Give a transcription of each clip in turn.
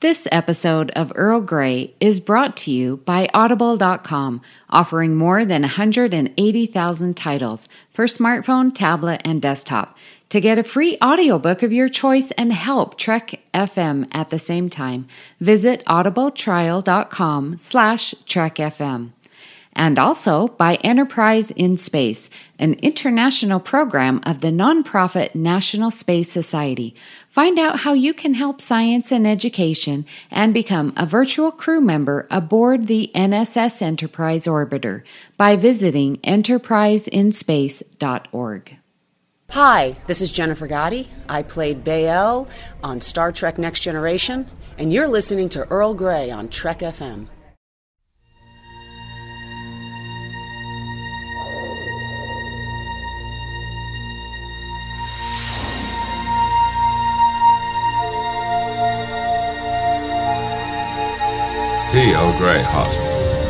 This episode of Earl Grey is brought to you by Audible.com, offering more than 180,000 titles for smartphone, tablet, and desktop. To get a free audiobook of your choice and help Trek FM at the same time, visit audibletrial.com/trekfm. And also by Enterprise in Space, an international program of the nonprofit National Space Society. Find out how you can help science and education and become a virtual crew member aboard the NSS Enterprise Orbiter by visiting enterpriseinspace.org. Hi, this is Jennifer Gotti. I played Bael on Star Trek Next Generation, and you're listening to Earl Grey on Trek FM. T. Earl Grey host.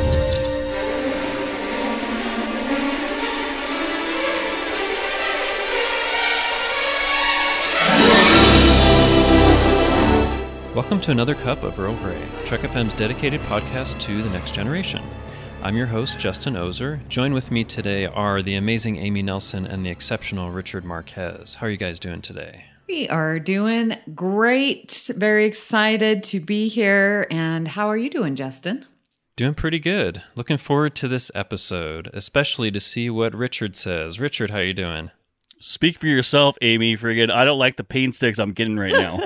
Welcome to another cup of Earl Grey, Trek FM's dedicated podcast to the next generation. I'm your host, Justin Ozer. Join with me today are the amazing Amy Nelson and the exceptional Richard Marquez. How are you guys doing today? We are doing great. Very excited to be here. And how are you doing, Justin? Doing pretty good. Looking forward to this episode, especially to see what Richard says. Richard, how are you doing? Speak for yourself, Amy. Friggin', I don't like the pain sticks I'm getting right now.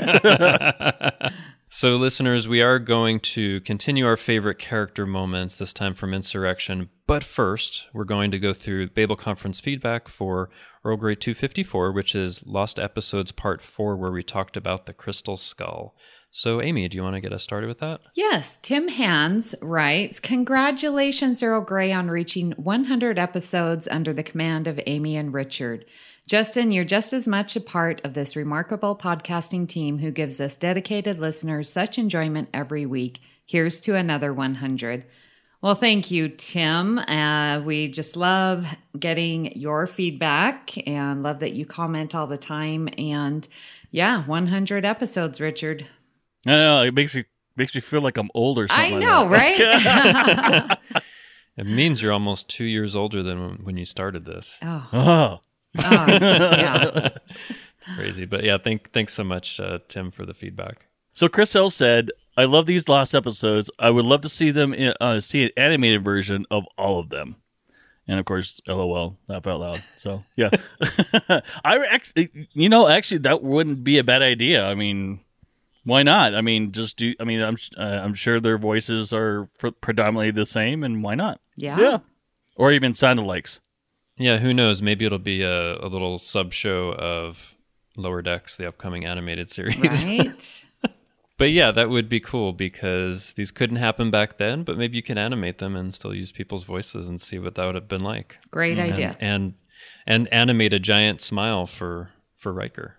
So, listeners, we are going to continue our favorite character moments, this time from Insurrection. But first, we're going to go through Babel Conference feedback for Earl Grey 254, which is Lost Episodes Part 4, where we talked about the Crystal Skull. So, Amy, do you want to get us started with that? Yes. Tim Hans writes, "Congratulations, Earl Grey, on reaching 100 episodes under the command of Amy and Richard. Justin, you're just as much a part of this remarkable podcasting team who gives us dedicated listeners such enjoyment every week. Here's to another 100. Well, thank you, Tim. We just love getting your feedback and love that you comment all the time. And yeah, 100 episodes, Richard. I know, it makes me feel like I'm old or something. I know, right? It means you're almost 2 years older than when you started this. Oh. Yeah. It's crazy. But yeah, thanks so much, Tim, for the feedback. So Chris L said, "I love these Lost episodes. I would love to see them see an animated version of all of them." And of course, LOL, laugh out loud. So yeah, actually, that wouldn't be a bad idea. I mean, why not? I mean, I'm sure their voices are predominantly the same, and why not? Yeah. Or even sound-alikes. Yeah, who knows? Maybe it'll be a little sub-show of Lower Decks, the upcoming animated series. Right. But yeah, that would be cool because these couldn't happen back then, but maybe you can animate them and still use people's voices and see what that would have been like. Great idea. And animate a giant smile for Riker.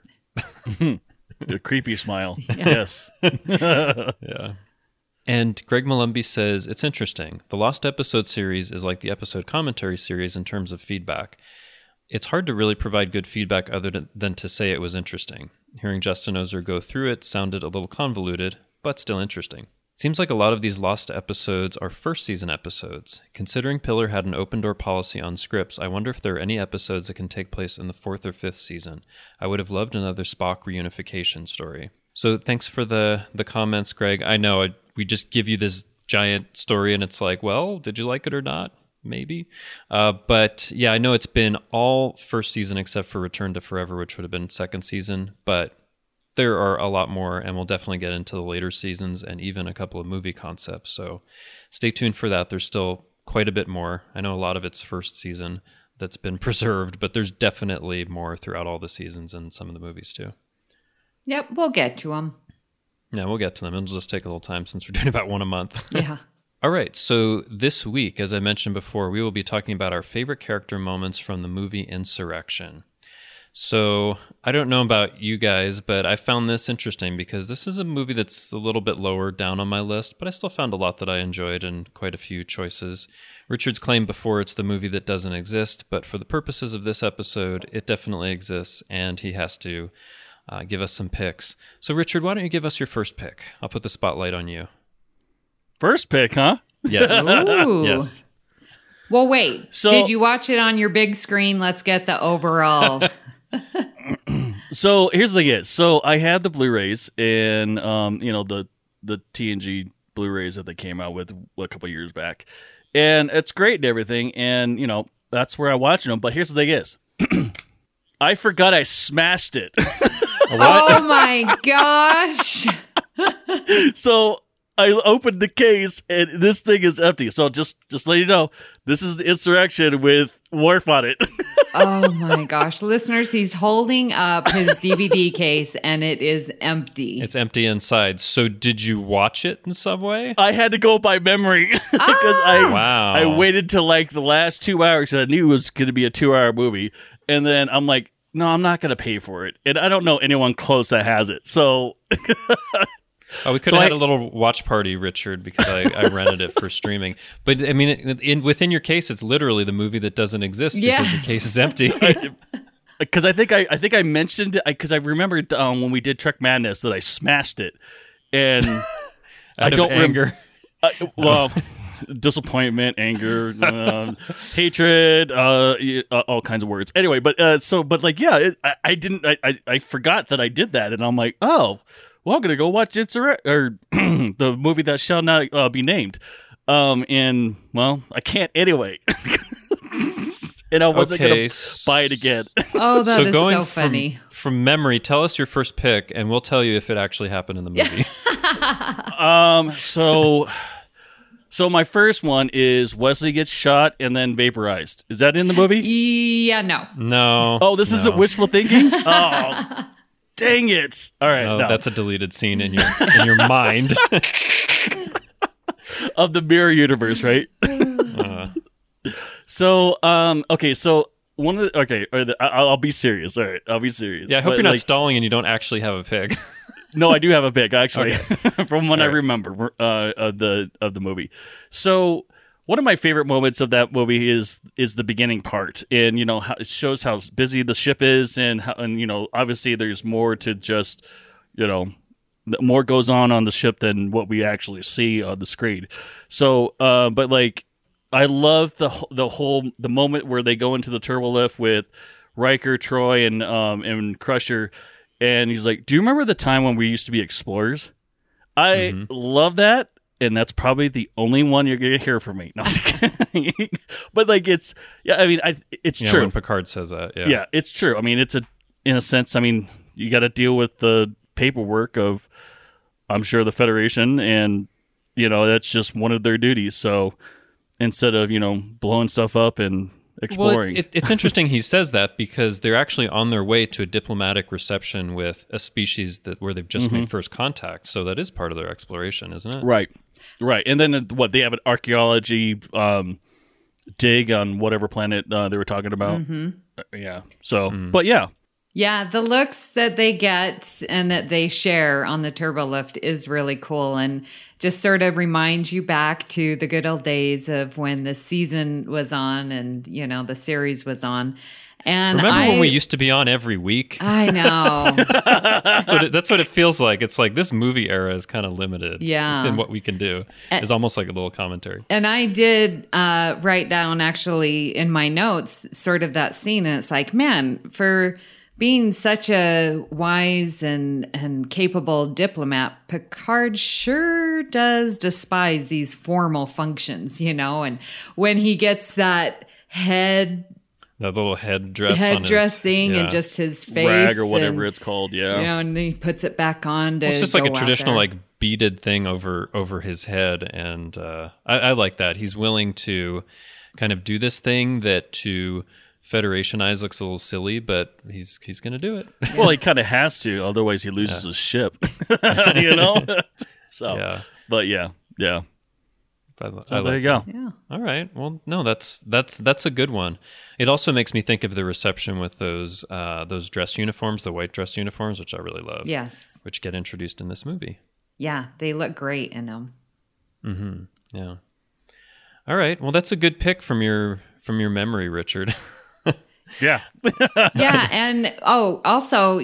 A creepy smile. Yes. Yeah. And Greg Malumbi says, "It's interesting. The Lost Episode series is like the episode commentary series in terms of feedback. It's hard to really provide good feedback other than to say it was interesting. Hearing Justin Ozer go through it sounded a little convoluted, but still interesting. Seems like a lot of these Lost episodes are first season episodes. Considering Piller had an open door policy on scripts, I wonder if there are any episodes that can take place in the 4th or 5th season. I would have loved another Spock reunification story." So thanks for the comments, Greg. I know we just give you this giant story and it's like, well, did you like it or not? Maybe. But yeah, I know it's been all first season except for Return to Forever, which would have been second season. But there are a lot more, and we'll definitely get into the later seasons and even a couple of movie concepts. So stay tuned for that. There's still quite a bit more. I know a lot of it's first season that's been preserved, but there's definitely more throughout all the seasons and some of the movies too. Yep, we'll get to them. Yeah, we'll get to them. It'll just take a little time since we're doing about one a month. Yeah. All right, so this week, as I mentioned before, we will be talking about our favorite character moments from the movie Insurrection. So I don't know about you guys, but I found this interesting because this is a movie that's a little bit lower down on my list, but I still found a lot that I enjoyed and quite a few choices. Richard's claimed before it's the movie that doesn't exist, but for the purposes of this episode, it definitely exists, and he has to give us some picks. So, Richard, why don't you give us your first pick? I'll put the spotlight on you. First pick, huh? Yes. Ooh. Yes. Well, wait. So- Did you watch it on your big screen? Let's get the overall. So here's the thing: so I had the Blu-rays and the TNG Blu-rays that they came out with a couple years back, and it's great and everything, and that's where I watched them. But here's the thing: is I forgot I smashed it. Oh my gosh. So I opened the case and this thing is empty. So just let you know, this is the Insurrection with Worf on it. Oh my gosh. Listeners, he's holding up his DVD case and it is empty. It's empty inside. So did you watch it in some way? I had to go by memory because Wow. I waited till like the last 2 hours. I knew it was going to be a 2-hour movie, and then I'm like, no, I'm not going to pay for it, and I don't know anyone close that has it. So Oh, we could have had a little watch party, Richard, because I rented it for streaming. But I mean, within your case, it's literally the movie that doesn't exist because the case is empty. because I think I mentioned because I remembered when we did Trek Madness that I smashed it, and I don't anger. Well, disappointment, anger, hatred, all kinds of words. Anyway, I forgot that I did that, and I'm like, oh, well, I'm gonna go watch the movie that shall not be named, and well, I can't anyway. And I wasn't going to buy it again. Oh, that is going so funny. From memory, tell us your first pick, and we'll tell you if it actually happened in the movie. So my first one is Wesley gets shot and then vaporized. Is that in the movie? Yeah, no. No. Oh, this isn't wishful thinking? Oh, dang it. All right. No, No. that's a deleted scene in your mind. Of the mirror universe, right? So, okay, so I'll be serious. All right, I'll be serious. Yeah, I hope you're not stalling and you don't actually have a pick. No, I do have a pick actually, from what I All right. remember of the movie. So, one of my favorite moments of that movie is the beginning part, and how it shows how busy the ship is, and obviously there's more to just more goes on the ship than what we actually see on the screen. So, but like. I love the moment where they go into the turbo lift with Riker, Troy, and Crusher, and he's like, "Do you remember the time when we used to be explorers?" I love that, and that's probably the only one you're gonna hear from me. No, I'm just kidding. But like, it's true. When Picard says that, yeah, it's true. I mean, in a sense. I mean, you got to deal with the paperwork of, I'm sure, the Federation, and that's just one of their duties. So. Instead of, blowing stuff up and exploring. Well, it's interesting he says that because they're actually on their way to a diplomatic reception with a species where they've just made first contact. So that is part of their exploration, isn't it? Right. And then they have an archaeology dig on whatever planet they were talking about. Yeah. So, but yeah. Yeah, the looks that they get and that they share on the turbo lift is really cool and just sort of reminds you back to the good old days of when the season was on and, the series was on. And remember when we used to be on every week? I know. That's what it feels like. It's like this movie era is kind of limited in what we can do. It's almost like a little commentary. And I did write down actually in my notes sort of that scene. And it's like, man, for being such a wise and capable diplomat, Picard sure does despise these formal functions, and when he gets that little headdress thing and just his face. Rag or whatever it's called, yeah. And he puts it back on to it's just like a go out traditional there. like beaded thing over his head. And I like that. He's willing to kind of do this thing that to Federation eyes looks a little silly, but he's going to do it. Well, he kind of has to, otherwise he loses his ship. So, yeah. But yeah. So there you go. Yeah. All right. Well, no, that's a good one. It also makes me think of the reception with those dress uniforms, the white dress uniforms, which I really love. Yes. Which get introduced in this movie. Yeah, they look great in them. Mm-hmm. Yeah. All right. Well, that's a good pick from your memory, Richard. Yeah. Yeah, and also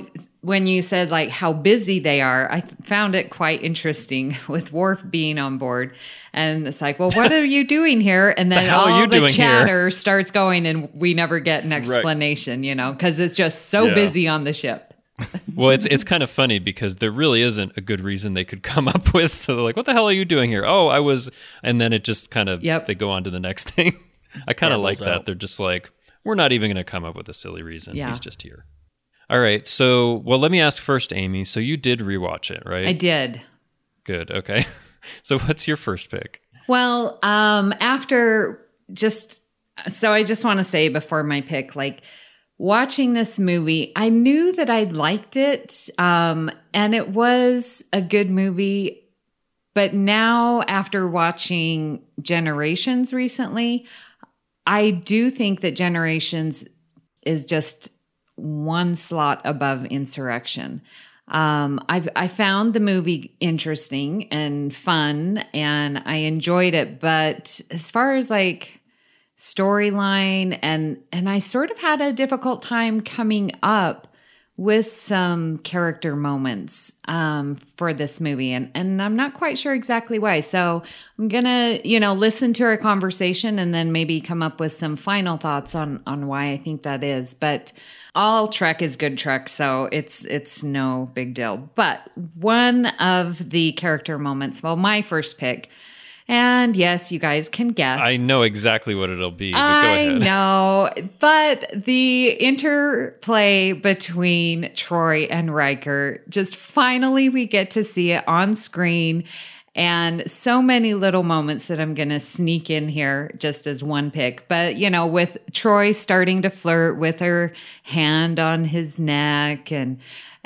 when you said like how busy they are, I found it quite interesting with Worf being on board. And it's like, well, what are you doing here? And then all the chatter starts going and we never get an explanation, because it's just so busy on the ship. Well, it's kind of funny because there really isn't a good reason they could come up with. So they're like, what the hell are you doing here? Oh, I was, and then it just kind of, they go on to the next thing. I kind of like that. They're just like, we're not even going to come up with a silly reason. He's just here. All right. So, well, let me ask first, Amy. So you did rewatch it, right? I did. Good. Okay. So what's your first pick? Well, I just want to say before my pick, like, watching this movie, I knew that I liked it, and it was a good movie. But now, after watching Generations recently, I do think that Generations is just one slot above Insurrection. I found the movie interesting and fun, and I enjoyed it. But as far as like storyline and I sort of had a difficult time coming up with some character moments for this movie, and I'm not quite sure exactly why. So I'm gonna listen to our conversation and then maybe come up with some final thoughts on why I think that is. But all Trek is good Trek, so it's no big deal. But one of the character moments, well, my first pick. And yes, you guys can guess. I know exactly what it'll be, but go ahead. I know, but the interplay between Troy and Riker, just finally we get to see it on screen. And so many little moments that I'm going to sneak in here just as one pick. But, with Troy starting to flirt with her hand on his neck and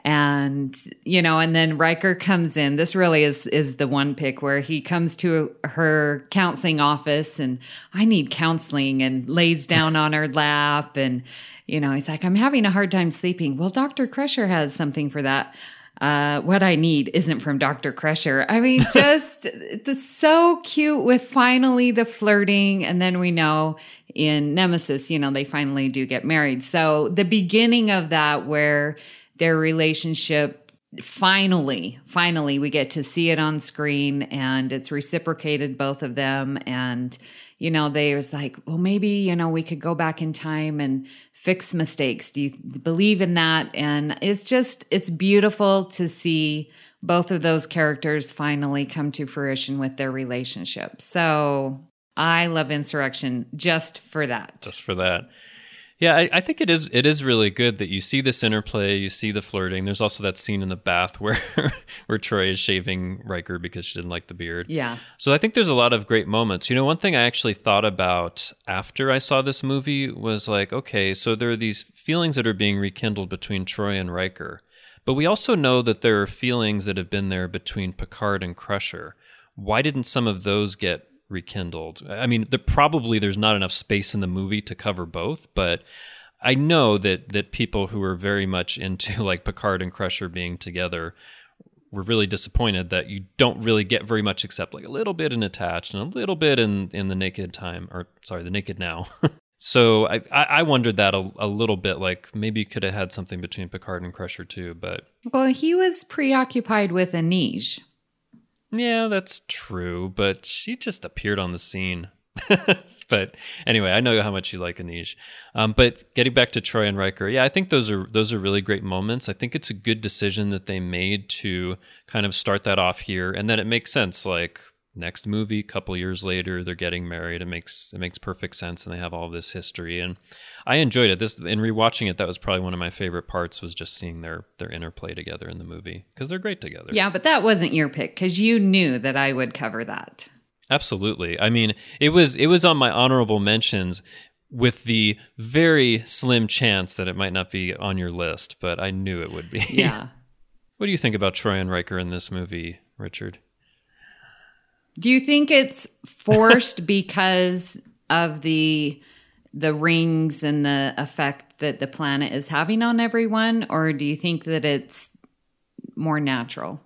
then Riker comes in. This really is the one pick where he comes to her counseling office and I need counseling and lays down on her lap. And, he's like, I'm having a hard time sleeping. Well, Dr. Crusher has something for that. What I need isn't from Dr. Crusher. I mean, just so cute with finally the flirting. And then we know in Nemesis, they finally do get married. So the beginning of that where their relationship, finally, we get to see it on screen and it's reciprocated, both of them. And, they was like, well, maybe, we could go back in time and fix mistakes. Do you believe in that? And it's beautiful to see both of those characters finally come to fruition with their relationship. So I love Insurrection just for that. Just for that. Yeah, I think it is really good that you see this interplay, you see the flirting. There's also that scene in the bath where Troy is shaving Riker because she didn't like the beard. Yeah. So I think there's a lot of great moments. One thing I actually thought about after I saw this movie was like, okay, so there are these feelings that are being rekindled between Troy and Riker. But we also know that there are feelings that have been there between Picard and Crusher. Why didn't some of those get rekindled? I mean, there's not enough space in the movie to cover both, but I know that people who are very much into like Picard and Crusher being together were really disappointed that you don't really get very much except like a little bit in Attached and a little bit in the Naked Now. So I wondered that a little bit, like maybe you could have had something between Picard and Crusher too, but well, he was preoccupied with Anij. Yeah, that's true, but she just appeared on the scene. But anyway, I know how much you like Anij. But getting back to Troy and Riker, yeah, I think those are really great moments. I think it's a good decision that they made to kind of start that off here, and then it makes sense. Like next movie, a couple years later, they're getting married. It makes perfect sense, and they have all this history. And I enjoyed it. In rewatching it, that was probably one of my favorite parts, was just seeing their interplay together in the movie, because they're great together. Yeah, but that wasn't your pick because you knew that I would cover that. Absolutely. I mean, it was on my honorable mentions with the very slim chance that it might not be on your list, but I knew it would be. Yeah. What do you think about Troy and Riker in this movie, Richard? Do you think it's forced because of the rings and the effect that the planet is having on everyone, or do you think that it's more natural?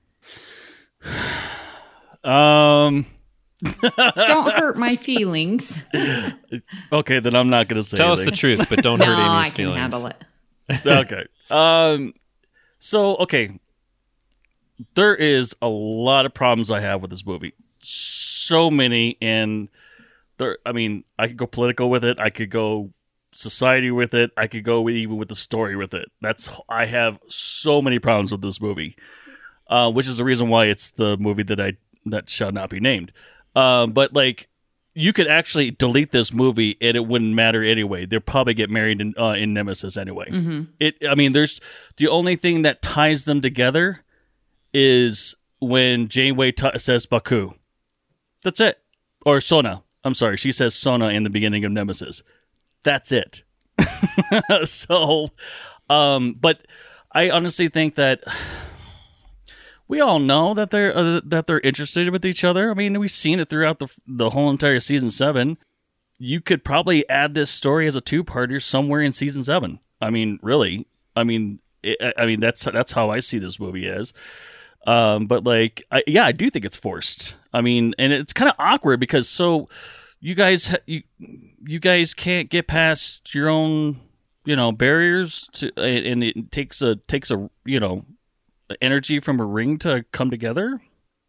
Don't hurt my feelings. Okay, then I'm not going to say Tell anything. us the truth, but don't hurt Amy's feelings. No, I can handle it. Okay. So, okay. There is a lot of problems I have with this movie. So many, and I could go political with it. I could go society with it. I could go even with the story with it. I have so many problems with this movie, which is the reason why it's the movie that shall not be named. But like, you could actually delete this movie and it wouldn't matter anyway. They'll probably get married in Nemesis anyway. There's the only thing that ties them together is when Janeway says Baku. That's it. Or Sona. I'm sorry. She says Sona in the beginning of Nemesis. That's it. So, but I honestly think that we all know that they're interested with each other. I mean, we've seen it throughout the whole entire season 7. You could probably add this story as a 2-parter somewhere in season 7. I mean, really. I mean, that's how I see this movie as. But like, I do think it's forced. I mean, and it's kind of awkward because you guys can't get past your own, barriers and it takes a energy from a ring to come together.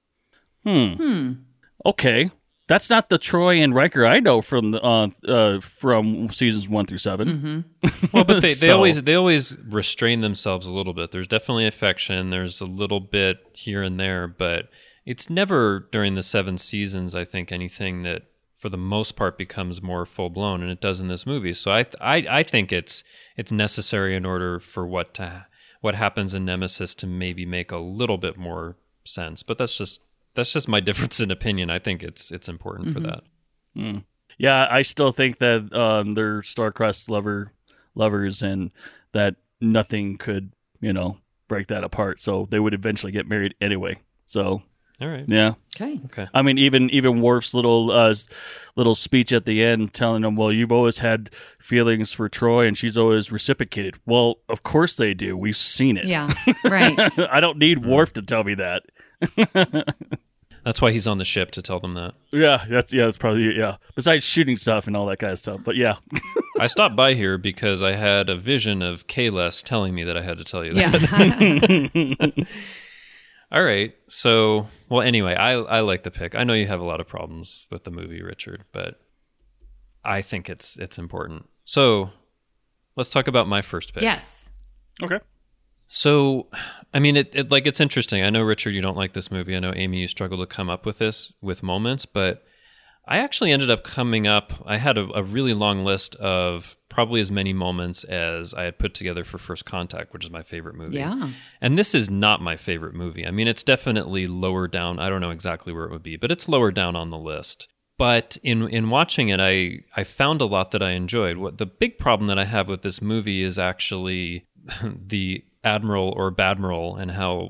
Okay, that's not the Troy and Riker I know from seasons 1 through 7. Well, but they always restrain themselves a little bit. There's definitely affection. There's a little bit here and there, but it's never during the 7 seasons, I think, anything that for the most part becomes more full blown, and it does in this movie. So I think it's necessary in order for what happens in Nemesis to maybe make a little bit more sense. But that's just my difference in opinion. I think it's important for that. Yeah, I still think that they're star-crossed lovers, and that nothing could break that apart. So they would eventually get married anyway. So. All right. Yeah. Okay. I mean, even Worf's little speech at the end, telling him, "Well, you've always had feelings for Troy, and she's always reciprocated." Well, of course they do. We've seen it. Yeah. Right. I don't need Worf to tell me that. That's why he's on the ship, to tell them that. Yeah. That's probably besides shooting stuff and all that kind of stuff, but yeah. I stopped by here because I had a vision of Kahless telling me that I had to tell you that. Yeah. All right. So, well, anyway, I like the pick. I know you have a lot of problems with the movie, Richard, but I think it's important. So, let's talk about my first pick. Yes. Okay. So, I mean, it's interesting. I know, Richard, you don't like this movie. I know, Amy, you struggle to come up with moments, but I actually ended up coming up. I had a really long list of probably as many moments as I had put together for First Contact, which is my favorite movie. Yeah. And this is not my favorite movie. I mean, it's definitely lower down. I don't know exactly where it would be, but it's lower down on the list. But in watching it, I found a lot that I enjoyed. What the big problem that I have with this movie is actually the Admiral or Badmiral, and how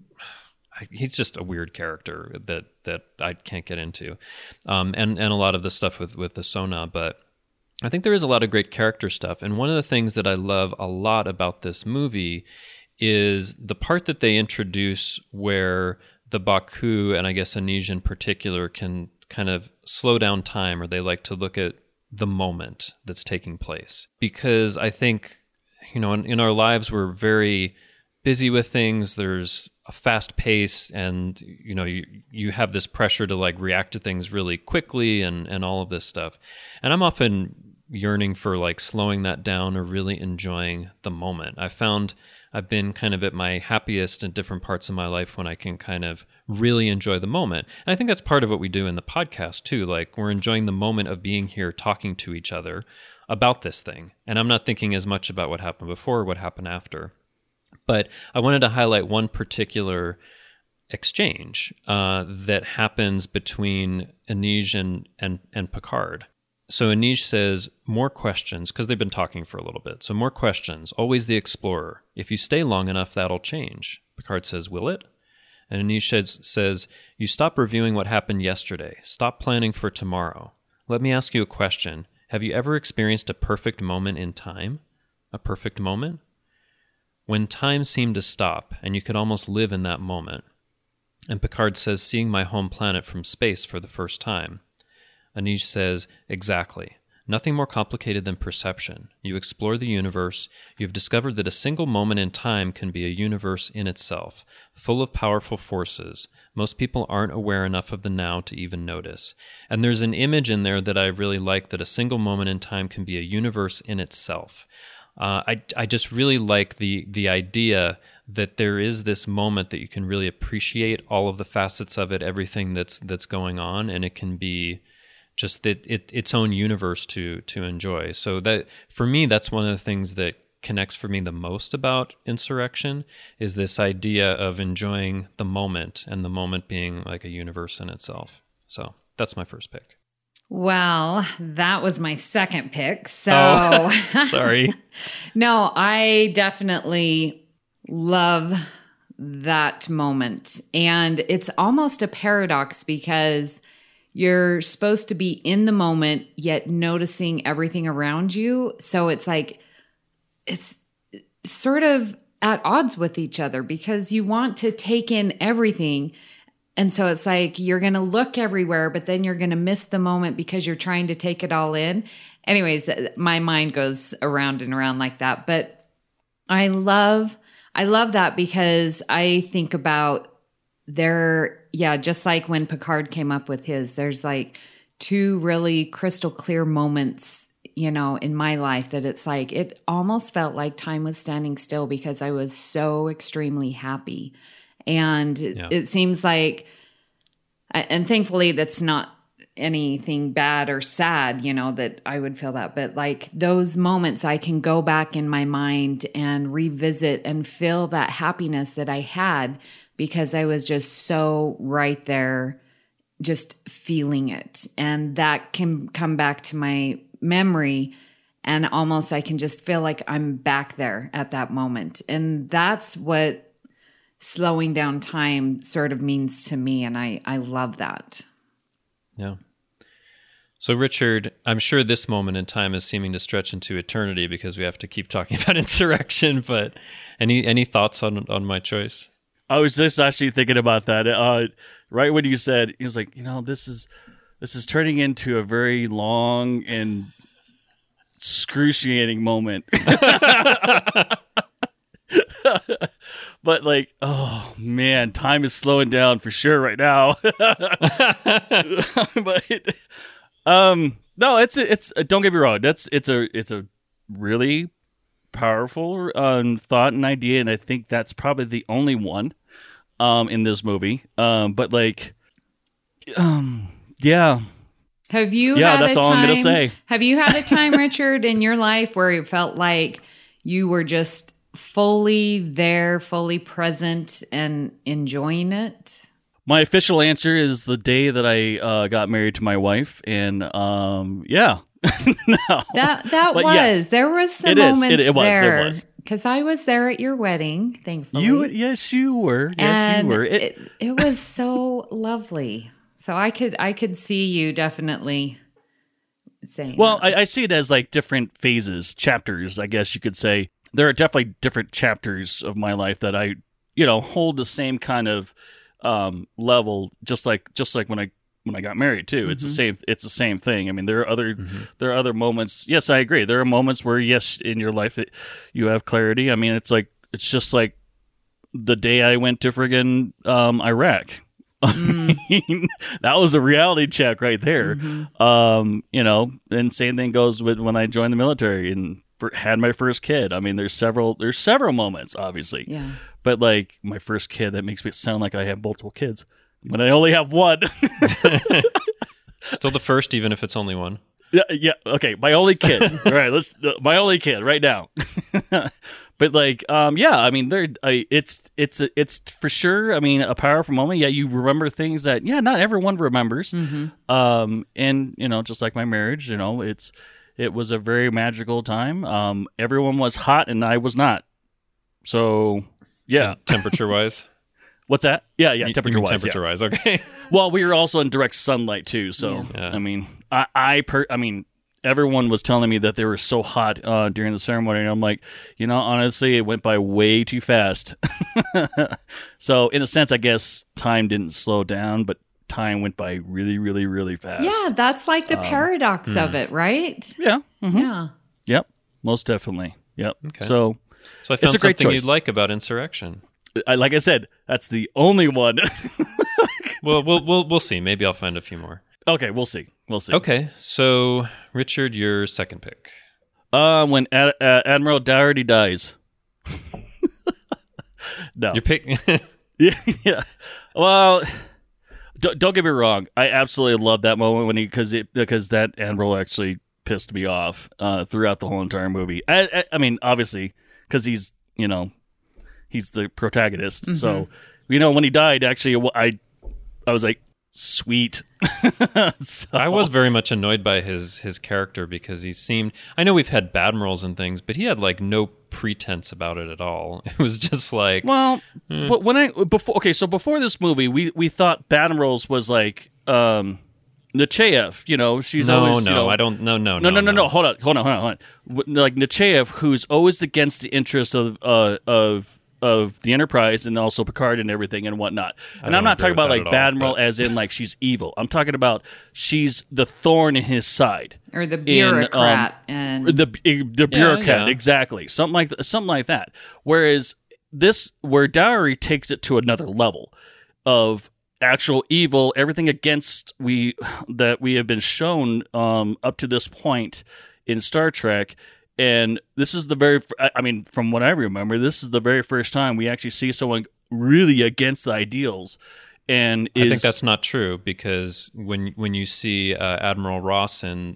he's just a weird character that I can't get into, and a lot of the stuff with the Sona. But I think there is a lot of great character stuff, and one of the things that I love a lot about this movie is the part that they introduce where the Baku, and I guess Anij in particular, can kind of slow down time, or they like to look at the moment that's taking place. Because I think, in our lives, we're very busy with things. There's a fast pace, and you have this pressure to like react to things really quickly and all of this stuff. And I'm often yearning for like slowing that down or really enjoying the moment. I found I've been kind of at my happiest in different parts of my life when I can kind of really enjoy the moment. And I think that's part of what we do in the podcast too. Like, we're enjoying the moment of being here talking to each other about this thing. And I'm not thinking as much about what happened before or what happened after. But I wanted to highlight one particular exchange that happens between Anij and Picard. So Anij says, "More questions," because they've been talking for a little bit. So, "More questions, always the explorer. If you stay long enough, that'll change." Picard says, "Will it?" And Anij says, "You stop reviewing what happened yesterday. Stop planning for tomorrow. Let me ask you a question. Have you ever experienced a perfect moment in time? A perfect moment? When time seemed to stop, and you could almost live in that moment." And Picard says, "Seeing my home planet from space for the first time." Anij says, "Exactly. Nothing more complicated than perception. You explore the universe. You've discovered that a single moment in time can be a universe in itself, full of powerful forces. Most people aren't aware enough of the now to even notice. And there's an image in there that I really like, that a single moment in time can be a universe in itself. I just really like the idea that there is this moment that you can really appreciate all of the facets of it, everything that's going on, and it can be just its own universe to enjoy. So that, for me, that's one of the things that connects for me the most about Insurrection, is this idea of enjoying the moment, and the moment being like a universe in itself. So that's my first pick. Well, that was my second pick. So, sorry. No, I definitely love that moment. And it's almost a paradox, because you're supposed to be in the moment, yet noticing everything around you. So it's like, it's sort of at odds with each other, because you want to take in everything. And so it's like you're going to look everywhere, but then you're going to miss the moment because you're trying to take it all in. Anyways, my mind goes around and around like that. But I love that, because I think about just like when Picard came up with his, there's like two really crystal clear moments, in my life, that it's like, it almost felt like time was standing still, because I was so extremely happy. And it seems like, and thankfully that's not anything bad or sad, that I would feel that. But like those moments, I can go back in my mind and revisit and feel that happiness that I had, because I was just so right there, just feeling it. And that can come back to my memory, and almost I can just feel like I'm back there at that moment. And that's what slowing down time sort of means to me, and I love that. Yeah. So Richard, I'm sure this moment in time is seeming to stretch into eternity, because we have to keep talking about Insurrection, but any thoughts on my choice? I was just actually thinking about that. Right when you said, he was like, this is turning into a very long and excruciating moment. But like, oh man, time is slowing down for sure right now. But no, it's don't get me wrong. It's a really powerful thought and idea, and I think that's probably the only one in this movie. But like, yeah. Have you? Yeah, had that's a all time, I'm gonna say. Have you had a time, Richard, in your life where it felt like you were just fully there, fully present, and enjoying it? My official answer is the day that I got married to my wife, and yeah. No. That But was yes, there was some it is. moments It there, was. because I was there at your wedding, thankfully. Yes, you were. And you were. It was so lovely. So I could see you definitely saying. Well, that. I see it as like different phases, chapters, I guess you could say. There are definitely different chapters of my life that I, hold the same kind of level, just like when I got married too. It's the same thing. I mean, there are other moments. Yes, I agree. There are moments where, yes, in your life you have clarity. I mean, it's just like the day I went to friggin' Iraq. I mean, that was a reality check right there. And same thing goes with when I joined the military and had my first kid. I mean, there's several moments, obviously. Yeah. But like my first kid, that makes me sound like I have multiple kids when I only have one. Still the first, even if it's only one. Yeah. Okay. My only kid. All right. My only kid right now. But like, yeah. I mean, it's for sure. I mean, a powerful moment. Yeah, you remember things that not everyone remembers. And just like my marriage, it was a very magical time. Everyone was hot and I was not. So yeah, temperature wise. What's that? Yeah. Temperature wise. Okay. Well, we were also in direct sunlight too. So Yeah. I mean, I mean, everyone was telling me that they were so hot during the ceremony, and I'm like, honestly, it went by way too fast. So in a sense, I guess time didn't slow down, but time went by really, really, really fast. Yeah, that's like the paradox of it, right? Yeah. Mhm. Yeah. Yep. Most definitely. Yep. Okay. So So I found it's a great something choice. you'd like about Insurrection. Like I said, that's the only one. Well, we'll see. Maybe I'll find a few more. Okay, we'll see. We'll see. Okay, so Richard, your second pick. When Admiral Dougherty dies. No. Your pick. Yeah. Well, don't get me wrong. I absolutely love that moment when because that Admiral actually pissed me off throughout the whole entire movie. I mean, obviously, because he's the protagonist. Mm-hmm. So, when he died, actually, I was like, sweet. So, I was very much annoyed by his character because he seemed. I know we've had Badmirals and things, but he had like no pretense about it at all. It was just like, well, but before this movie, we thought Badmirals was like Nechayev. She's always I don't. No. Hold on. Like Nechayev, who's always against the interests of the Enterprise and also Picard and everything and whatnot. And I'm not talking about like Badmiral as in like she's evil. I'm talking about she's the thorn in his side. Or the bureaucrat. and The bureaucrat, yeah. exactly. Something like that. Whereas where Dougherty takes it to another level of actual evil, everything against that we have been shown up to this point in Star Trek. And this is from what I remember, this is the very first time we actually see someone really against the ideals. And I think that's not true because when you see Admiral Ross in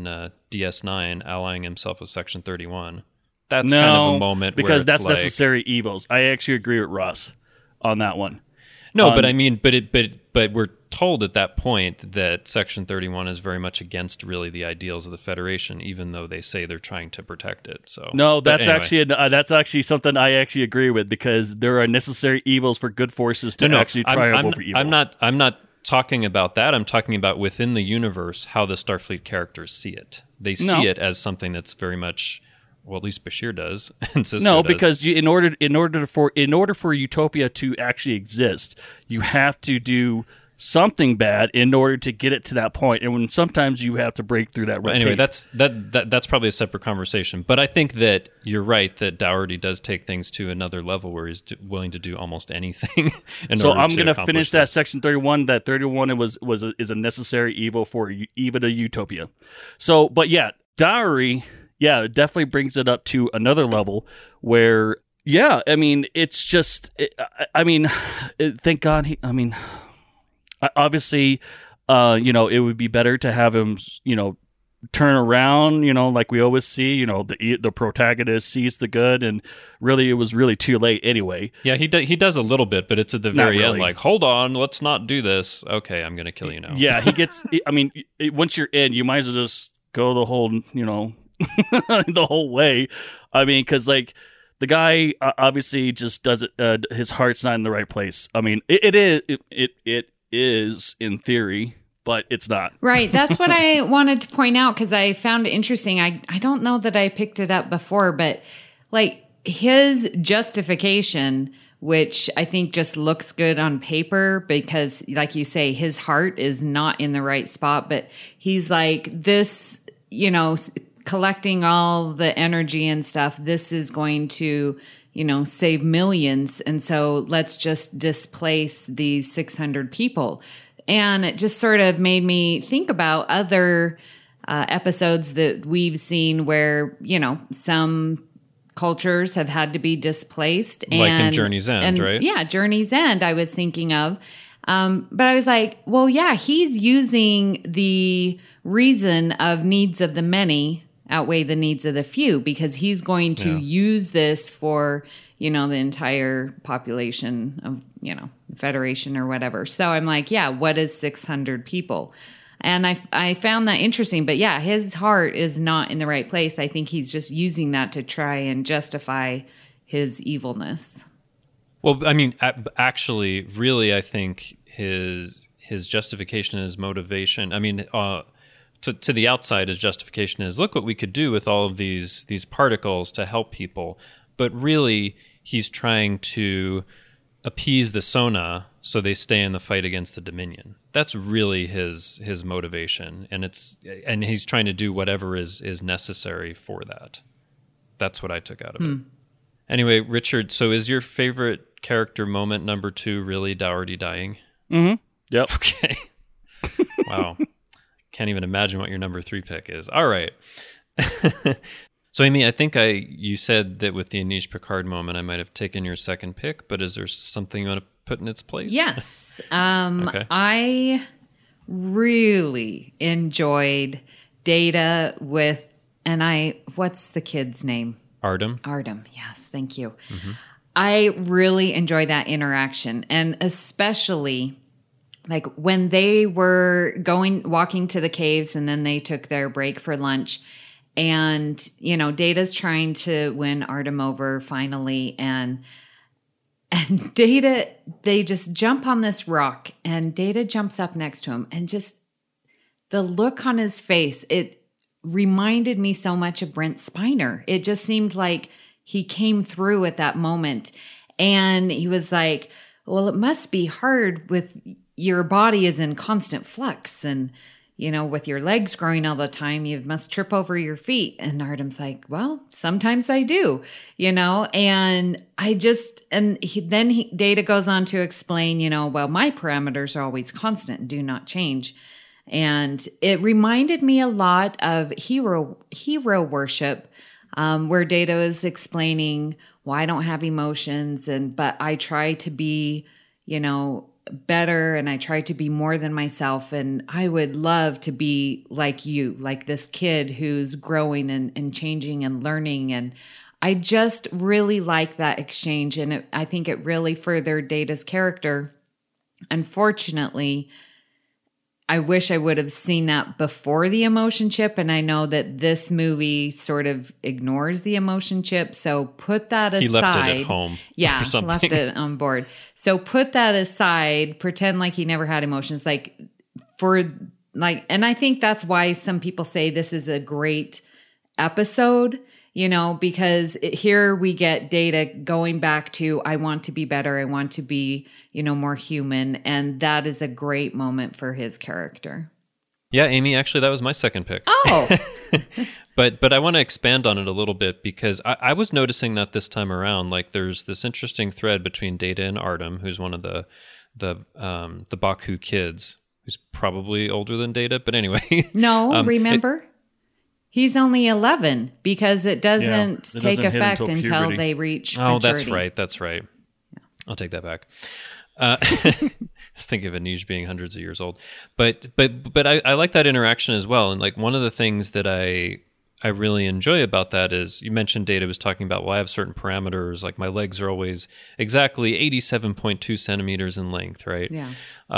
DS9 allying himself with Section 31, that's kind of a moment because where it's that's like, necessary evils. I actually agree with Ross on that one. No, but I mean, but we're told at that point that Section 31 is very much against really the ideals of the Federation, even though they say they're trying to protect it. So no, that's actually something I actually agree with because there are necessary evils for good forces to actually triumph over evil. I'm not talking about that. I'm talking about within the universe how the Starfleet characters see it. They see it as something that's very much. Well, at least Bashir does, and Sisko does. Because in order for Utopia to actually exist, you have to do something bad in order to get it to that point, and sometimes you have to break through that red tape. Anyway, that's probably a separate conversation. But I think that you're right that Dougherty does take things to another level where he's willing to do almost anything. So I'm going to finish that Section 31. That 31 is a necessary evil for even a Utopia. So, but yeah, Dougherty. Yeah, it definitely brings it up to another level where, I mean, it's just, thank God. Obviously, it would be better to have him, turn around, like we always see, the protagonist sees the good, and really, it was really too late anyway. Yeah, he does a little bit, but it's at the very end, like, hold on, let's not do this. Okay, I'm going to kill you now. Yeah, he gets, once you're in, you might as well just go the whole, the whole way. I mean, because like the guy obviously just does it. His heart's not in the right place. I mean, it is in theory, but it's not. Right. That's what I wanted to point out because I found it interesting. I don't know that I picked it up before, but like his justification, which I think just looks good on paper because, like you say, his heart is not in the right spot. But he's like this, collecting all the energy and stuff, this is going to, save millions. And so let's just displace these 600 people. And it just sort of made me think about other episodes that we've seen where, some cultures have had to be displaced. Like in Journey's End, right? Yeah, Journey's End I was thinking of. But I was like, well, yeah, he's using the reason of needs of the many outweigh the needs of the few because he's going to use this for, the entire population of, the Federation or whatever. So I'm like, yeah, what is 600 people? And I found that interesting. But yeah, his heart is not in the right place. I think he's just using that to try and justify his evilness. Well, I mean, actually, really, I think his justification, his motivation, I mean, to the outside, his justification is, look what we could do with all of these particles to help people. But really, he's trying to appease the Sona so they stay in the fight against the Dominion. That's really his motivation, and he's trying to do whatever is necessary for that. That's what I took out of it. Anyway, Richard, so is your favorite character moment number 2 really Dougherty dying? Mm-hmm. Yep. Okay. Wow. Can't even imagine what your number 3 pick is. All right. So, Amy, I think you said that with the Anish Picard moment, I might have taken your second pick, but is there something you want to put in its place? Yes. Okay. I really enjoyed Data with, what's the kid's name? Artem. Artem. Yes. Thank you. Mm-hmm. I really enjoyed that interaction, and especially like when they were walking to the caves and then they took their break for lunch. And, Data's trying to win Artem over finally. And Data, they just jump on this rock and Data jumps up next to him. And just the look on his face, it reminded me so much of Brent Spiner. It just seemed like he came through at that moment. And he was like, well, it must be hard with your body is in constant flux. And with your legs growing all the time, you must trip over your feet. And Artem's like, well, sometimes I do, and Data goes on to explain, well, my parameters are always constant and do not change. And it reminded me a lot of hero worship, where Data is explaining, well, I don't have emotions, but I try to be, better, and I try to be more than myself. And I would love to be like you, like this kid who's growing and changing and learning. And I just really like that exchange. And I think it really furthered Data's character. Unfortunately, I wish I would have seen that before the emotion chip. And I know that this movie sort of ignores the emotion chip. So put that aside. He left it at home. Yeah, left it on board. So put that aside, pretend like he never had emotions. And I think that's why some people say this is a great episode, because here we get Data going back to, I want to be better. I want to be, more human. And that is a great moment for his character. Yeah, Amy, actually, that was my second pick. Oh, But I want to expand on it a little bit, because I was noticing that this time around, like there's this interesting thread between Data and Artem, who's one of the Baku kids, who's probably older than Data. But anyway. No, remember? He's only 11 because it doesn't take effect until they reach maturity. That's right. Yeah. I'll take that back. Just think of Anish being hundreds of years old. But I like that interaction as well. And like one of the things that I really enjoy about that is, you mentioned Data was talking about, well, I have certain parameters, like my legs are always exactly 87.2 centimeters in length, right? Yeah.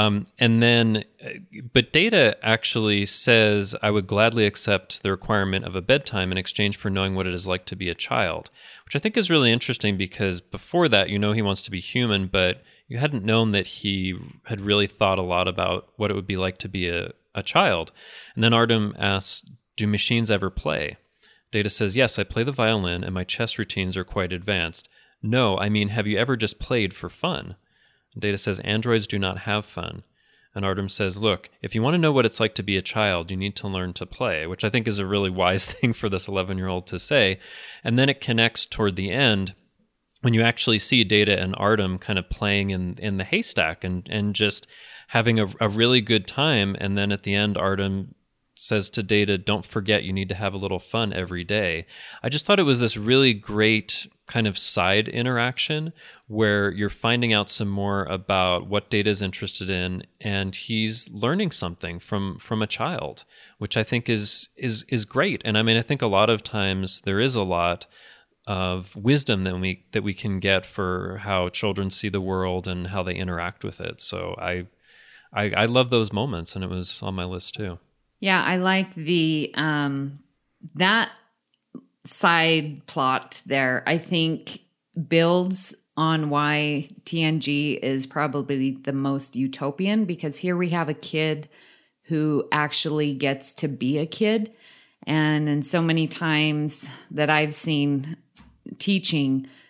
But Data actually says, I would gladly accept the requirement of a bedtime in exchange for knowing what it is like to be a child, which I think is really interesting, because before that, he wants to be human, but you hadn't known that he had really thought a lot about what it would be like to be a child. And then Artem asks, do machines ever play? Data says, yes, I play the violin and my chess routines are quite advanced. No, I mean, have you ever just played for fun? And Data says, androids do not have fun. And Artem says, look, if you want to know what it's like to be a child, you need to learn to play, which I think is a really wise thing for this 11-year-old to say. And then it connects toward the end when you actually see Data and Artem kind of playing in the haystack and just having a really good time. And then at the end, Artem says to Data, don't forget, you need to have a little fun every day. I just thought it was this really great kind of side interaction where you're finding out some more about what Data is interested in, and he's learning something from a child, which I think is great. And I mean, I think a lot of times there is a lot of wisdom that we can get for how children see the world and how they interact with it. So I love those moments, and it was on my list too. Yeah, I like the that side plot there. I think builds on why TNG is probably the most utopian, because here we have a kid who actually gets to be a kid. And in so many times that I've seen teaching,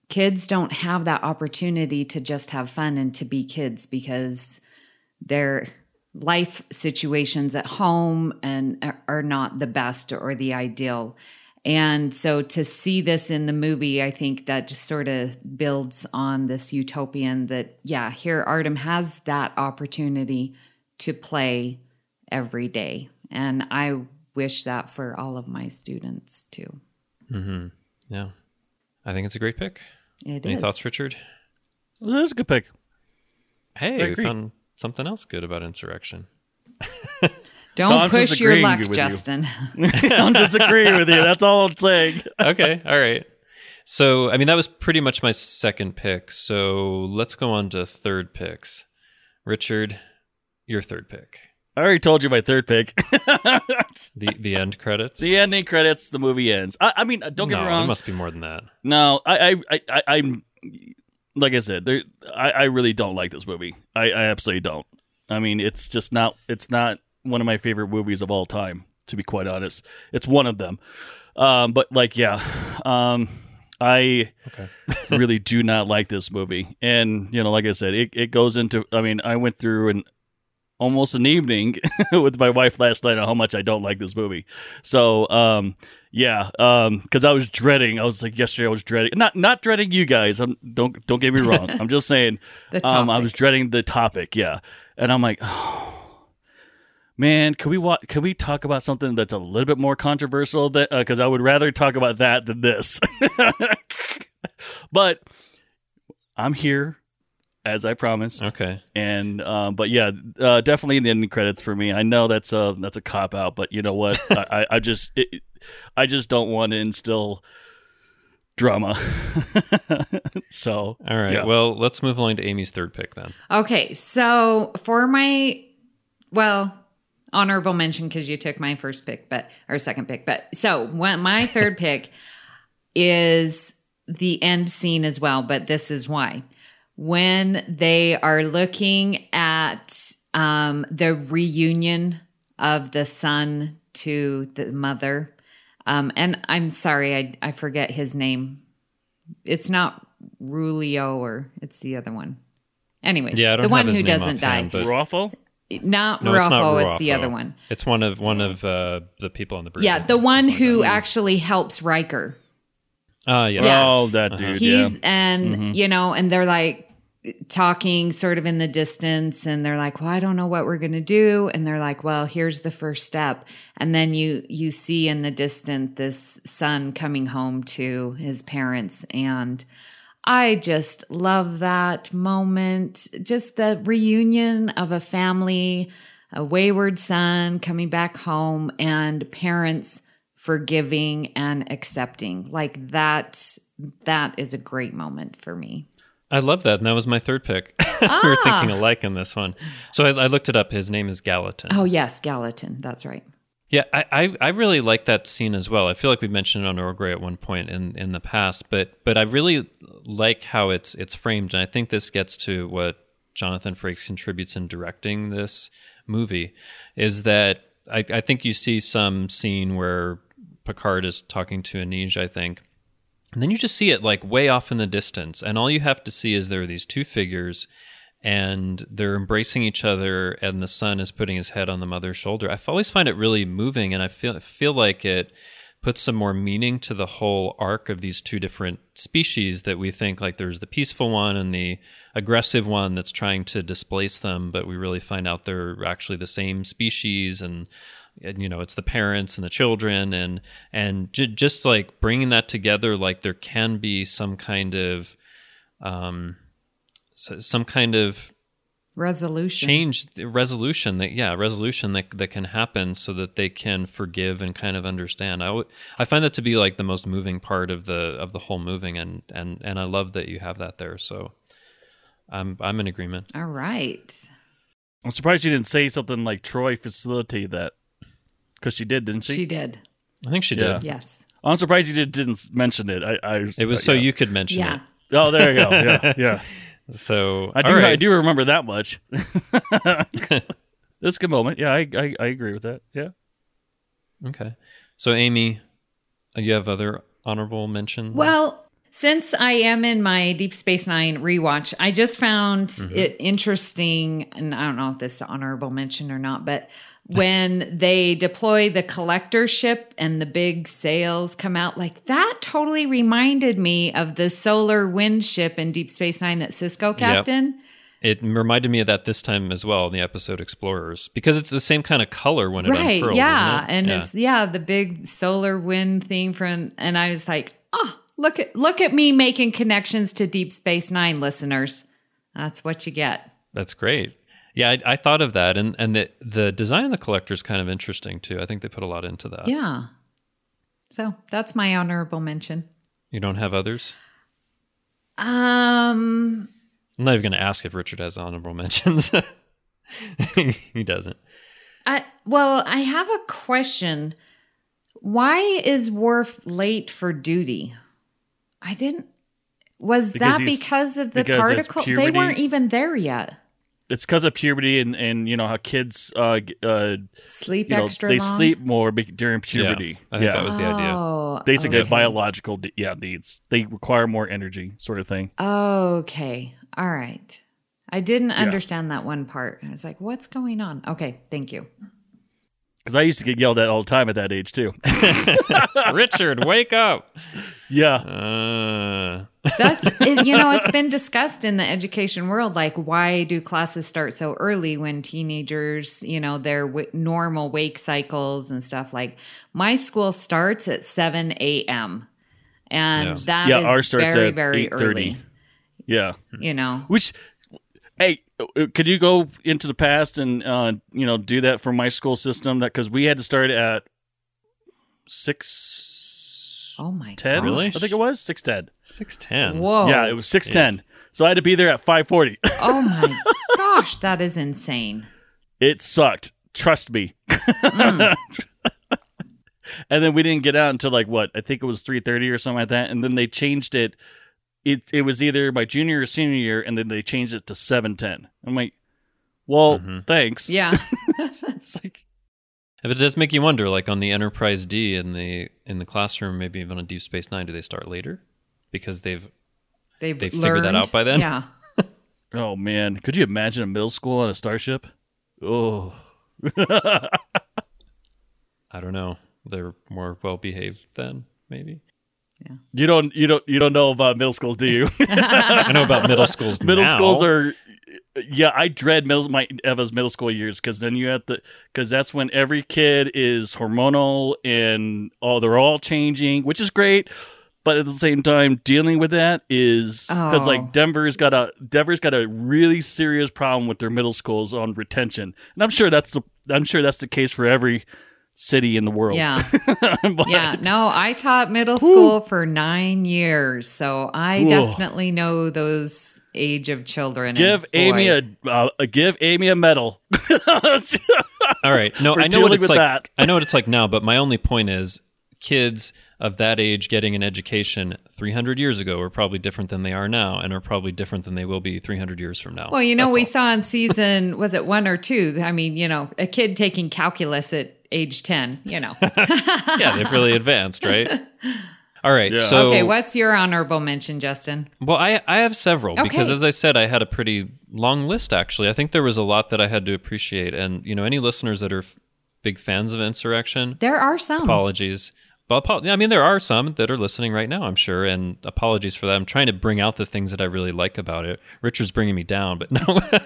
kids don't have that opportunity to just have fun and to be kids because their life situations at home and are not the best or the ideal. And so to see this in the movie, I think that just sort of builds on this utopian that, yeah, here Artem has that opportunity to play every day. And I wish that for all of my students too. Mm-hmm. Yeah. I think it's a great pick. Any Any thoughts, Richard? Well, that's a good pick. Hey, I we agree. found something else good about Insurrection. Don't No, I'm just push your agreeing luck, with you. Justin. I'm disagreeing with you. That's all I'm saying. Okay. All right. So, I mean, that was pretty much my second pick. So let's go on to third picks. Richard, your third pick. I already told you my third pick. The end credits? The ending credits, the movie ends. I mean, don't get me No, wrong. it must be more than that. No, I'm like I said, I really don't like this movie. I absolutely don't. I mean, it's just not. It's not one of my favorite movies of all time, to be quite honest. It's one of them. But like, yeah, I really do not like this movie. And like I said, it goes into. I mean, I went through almost an evening with my wife last night on how much I don't like this movie. So, because I was dreading. I was like, yesterday I was dreading, not dreading you guys. Don't get me wrong. I'm just saying, The I topic. was dreading the topic. Yeah, and I'm like, oh, man, can we talk about something that's a little bit more controversial? That because I would rather talk about that than this. But I'm here, as I promised. Okay. And but yeah, definitely in the ending credits for me. I know that's a cop out, but you know what? I just don't want to instill drama. So All right. yeah. Well, let's move along to Amy's third pick then. Okay, so for my, honorable mention because you took my first pick, or second pick. But so my third pick is the end scene as well, but this is why. When they are looking at the reunion of the son to the mother, and I'm sorry, I forget his name. It's not Rulio, or it's the other one. Anyways, Yeah, I don't the one have his who name doesn't die. offhand, but Raffle? Not no, it's not Ruffo, it's the Ruffo. other one. It's one of the people on the bridge. Yeah, I the think, one something like who that. actually helps Riker. Yes. Yeah. Oh, that Uh-huh. dude. He's Yeah. and and they're like talking sort of in the distance, and they're like, well, I don't know what we're gonna do, and they're like, well, here's the first step. And then you see in the distance this son coming home to his parents, and I just love that moment. Just the reunion of a family, a wayward son coming back home, and parents forgiving and accepting. Like that is a great moment for me. I love that, and that was my third pick. We were thinking alike in this one. So I looked it up. His name is Gallatin. Oh yes, Gallatin. That's right. Yeah, I really like that scene as well. I feel like we mentioned it on Earl Grey at one point in the past, but I really like how it's framed, and I think this gets to what Jonathan Frakes contributes in directing this movie, is that I think you see some scene where Picard is talking to Anij, I think, and then you just see it like way off in the distance, and all you have to see is there are these two figures, and they're embracing each other, and the son is putting his head on the mother's shoulder. I always find it really moving, and I feel like it puts some more meaning to the whole arc of these two different species that we think, like there's the peaceful one and the aggressive one that's trying to displace them, but we really find out they're actually the same species, and it's the parents and the children, and just like bringing that together, like there can be some kind of Resolution. resolution that can happen so that they can forgive and kind of understand. I find that to be like the most moving part of the whole movie, and I love that you have that there. So I'm in agreement. All right. I'm surprised you didn't say something like Troy facilitated that, because she did, didn't she? She did. I think she Yeah. did. Yes. I'm surprised you didn't mention it. It was so yeah. you could mention Yeah. it. Oh, there you go. Yeah, yeah. So I do. all right. I do remember that much. That's a good moment. Yeah, I agree with that. Yeah. Okay. So Amy, you have other honorable mentions? Well, Since I am in my Deep Space Nine rewatch, I just found it interesting, and I don't know if this is an honorable mention or not, but when they deploy the collector ship and the big sails come out, like that totally reminded me of the solar wind ship in Deep Space Nine that Sisko captained. It reminded me of that this time as well in the episode Explorers, because it's the same kind of color when it unfurls. Yeah, isn't it? and it's the big solar wind thing from, and I was like, oh, look at me making connections to Deep Space Nine, listeners. That's what you get. That's great. Yeah, I thought of that, and the design of the collector is kind of interesting too. I think they put a lot into that. Yeah. So that's my honorable mention. You don't have others? Um. I'm not even going to ask if Richard has honorable mentions. He doesn't. I have a question. Why is Worf late for duty? Was that because of the particle? They weren't even there yet. It's because of puberty and you know how kids sleep extra they long? sleep more during puberty. I think that was the idea. Oh, Basically, okay. biological needs. They require more energy, sort of thing. Okay. All right. I didn't understand that one part. I was like, what's going on? Okay. Thank you. Because I used to get yelled at all the time at that age, too. Richard, wake up! Yeah. It's been discussed in the education world. Like, why do classes start so early when teenagers, their normal wake cycles and stuff? Like, my school starts at 7 a.m. And that is ours starts very, at very 8:30. early. Yeah. Which, hey, could you go into the past and do that for my school system? That because we had to start at 6. Oh my God! Really? I think it was 6:10. 6:10. Whoa! Yeah, it was 6:10. So I had to be there at 5:40. Oh my gosh, that is insane. It sucked. Trust me. And then we didn't get out until I think it was 3:30 or something like that. And then they changed it. It was either my junior or senior year, and then they changed it to 7:10. I'm like, well, thanks. Yeah. It's like, If it does make you wonder, like on the Enterprise D in the classroom, maybe even on Deep Space Nine, do they start later because they've figured that out by then? Yeah. oh man, could you imagine a middle school on a starship? Oh, I don't know. They're more well behaved then, maybe. Yeah. you don't know about middle schools, do you? I know about middle schools. Middle now. schools are. Yeah, I dread Eva's middle school years because then you have because that's when every kid is hormonal and they're all changing, which is great. But at the same time, dealing with that is because Denver's got a really serious problem with their middle schools on retention, and I'm sure that's the case for every city in the world. Yeah. No, I taught middle school for 9 years, so I definitely know those age of children. Give Amy a medal. All right. No, for I know what dealing it's with like. that. I know what it's like now, but my only point is kids of that age getting an education 300 years ago are probably different than they are now and are probably different than they will be 300 years from now. Well, we saw in season, was it 1 or 2? I mean, a kid taking calculus at age 10, Yeah, they've really advanced, right? All right. Yeah. So, okay, what's your honorable mention, Justin? well, I have several because, Okay. as I said, I had a pretty long list, actually. I think there was a lot that I had to appreciate. And, any listeners that are big fans of Insurrection, There are some. apologies. Well, I mean, there are some that are listening right now, I'm sure, and apologies for that. I'm trying to bring out the things that I really like about it. Richard's bringing me down, but no.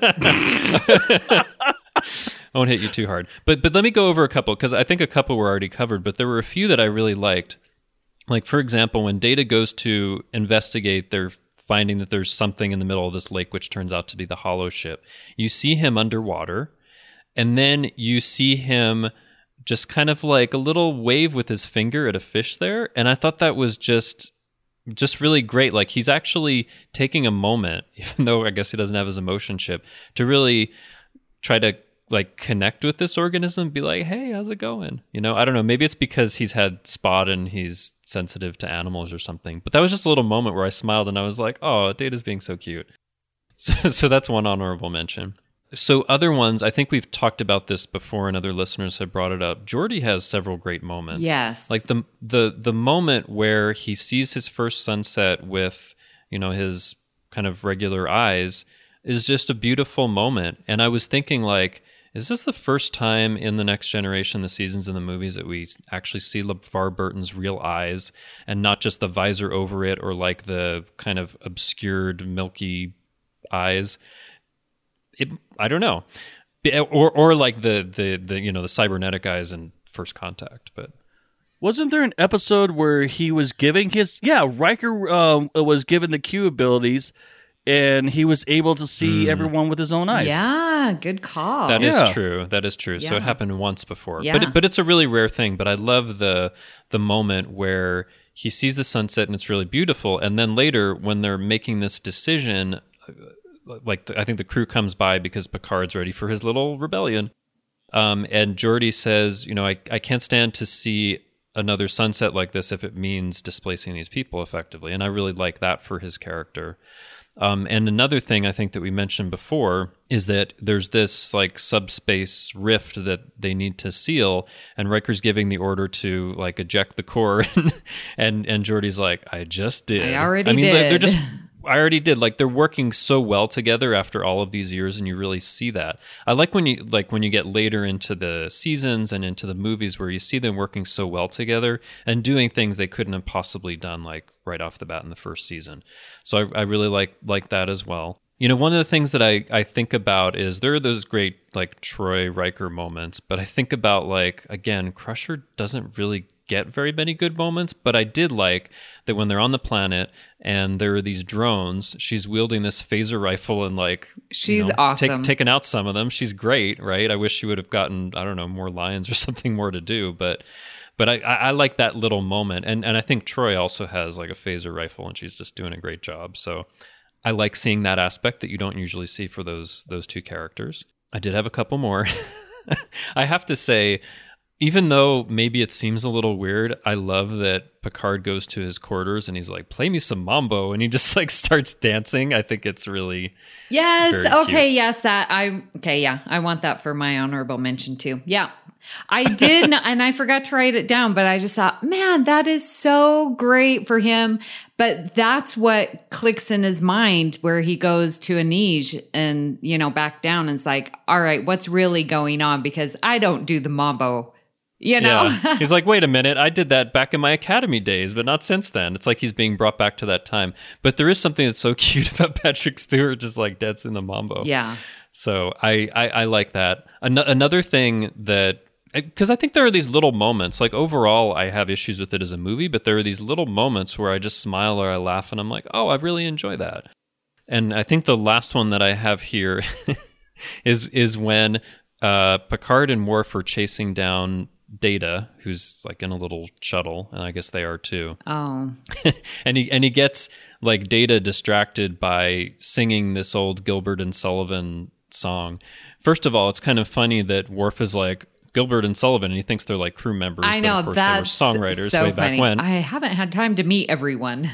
I won't hit you too hard. But let me go over a couple, because I think a couple were already covered, but there were a few that I really liked. Like, for example, when Data goes to investigate, they're finding that there's something in the middle of this lake, which turns out to be the Hollow ship. You see him underwater, and then you see him just kind of like a little wave with his finger at a fish there. And I thought that was just really great. Like, he's actually taking a moment, even though I guess he doesn't have his emotion chip, to really try to like connect with this organism, be like, hey, how's it going? I don't know. Maybe it's because he's had Spot and he's sensitive to animals or something. But that was just a little moment where I smiled and I was like, oh, Data's being so cute. So that's one honorable mention. So other ones, I think we've talked about this before and other listeners have brought it up. Geordi has several great moments. Yes. Like the moment where he sees his first sunset with, his kind of regular eyes is just a beautiful moment. And I was thinking like, is this the first time in The Next Generation, the seasons and the movies, that we actually see LeVar Burton's real eyes and not just the visor over it or like the kind of obscured, milky eyes? I don't know, or like the cybernetic eyes in First Contact. But wasn't there an episode where he was giving Riker was given the Q abilities, and he was able to see everyone with his own eyes? Yeah, good call. That is true. That is true. Yeah. So it happened once before, Yeah. but it's a really rare thing. But I love the moment where he sees the sunset and it's really beautiful, and then later when they're making this decision. I think the crew comes by because Picard's ready for his little rebellion. And Geordi says, I can't stand to see another sunset like this if it means displacing these people effectively. And I really like that for his character. And another thing I think that we mentioned before is that there's this like subspace rift that they need to seal, and Riker's giving the order to like eject the core, and Geordi's like, I just did. I already did. They're just... I already did. Like, they're working so well together after all of these years, and you really see that. I like when you get later into the seasons and into the movies where you see them working so well together and doing things they couldn't have possibly done like right off the bat in the first season. So I really like that as well. One of the things that I think about is there are those great like Troy Riker moments, but I think about like, again, Crusher doesn't really get very many good moments, but I did like that when they're on the planet and there are these drones, she's wielding this phaser rifle and like she's awesome. Taking out some of them. She's great, right? I wish she would have gotten, I don't know, more lines or something more to do, but I like that little moment. And I think Troy also has like a phaser rifle and she's just doing a great job. So I like seeing that aspect that you don't usually see for those two characters. I did have a couple more. I have to say, even though maybe it seems a little weird, I love that Picard goes to his quarters and he's like, play me some mambo. And he just like starts dancing. I think it's really very okay. cute. Yes. I want that for my honorable mention too. Yeah. I did. And I forgot to write it down, but I just thought, man, that is so great for him. But that's what clicks in his mind where he goes to Anij and, back down. And it's like, all right, what's really going on? Because I don't do the mambo. Yeah. He's like, wait a minute, I did that back in my academy days, but not since then. It's like he's being brought back to that time. But there is something that's so cute about Patrick Stewart just like dancing the mambo. Yeah. So I like that. Another thing that, because I think there are these little moments, like overall I have issues with it as a movie, but there are these little moments where I just smile or I laugh and I'm like, oh, I really enjoy that. And I think the last one that I have here is when Picard and Worf are chasing down Data, who's like in a little shuttle, and I guess they are too. Oh. and he gets like Data distracted by singing this old Gilbert and Sullivan song. First of all, it's kind of funny that Worf is like, Gilbert and Sullivan, and he thinks they're like crew members. I know, but of course that's they were songwriters so way funny. back when. I haven't had time to meet everyone.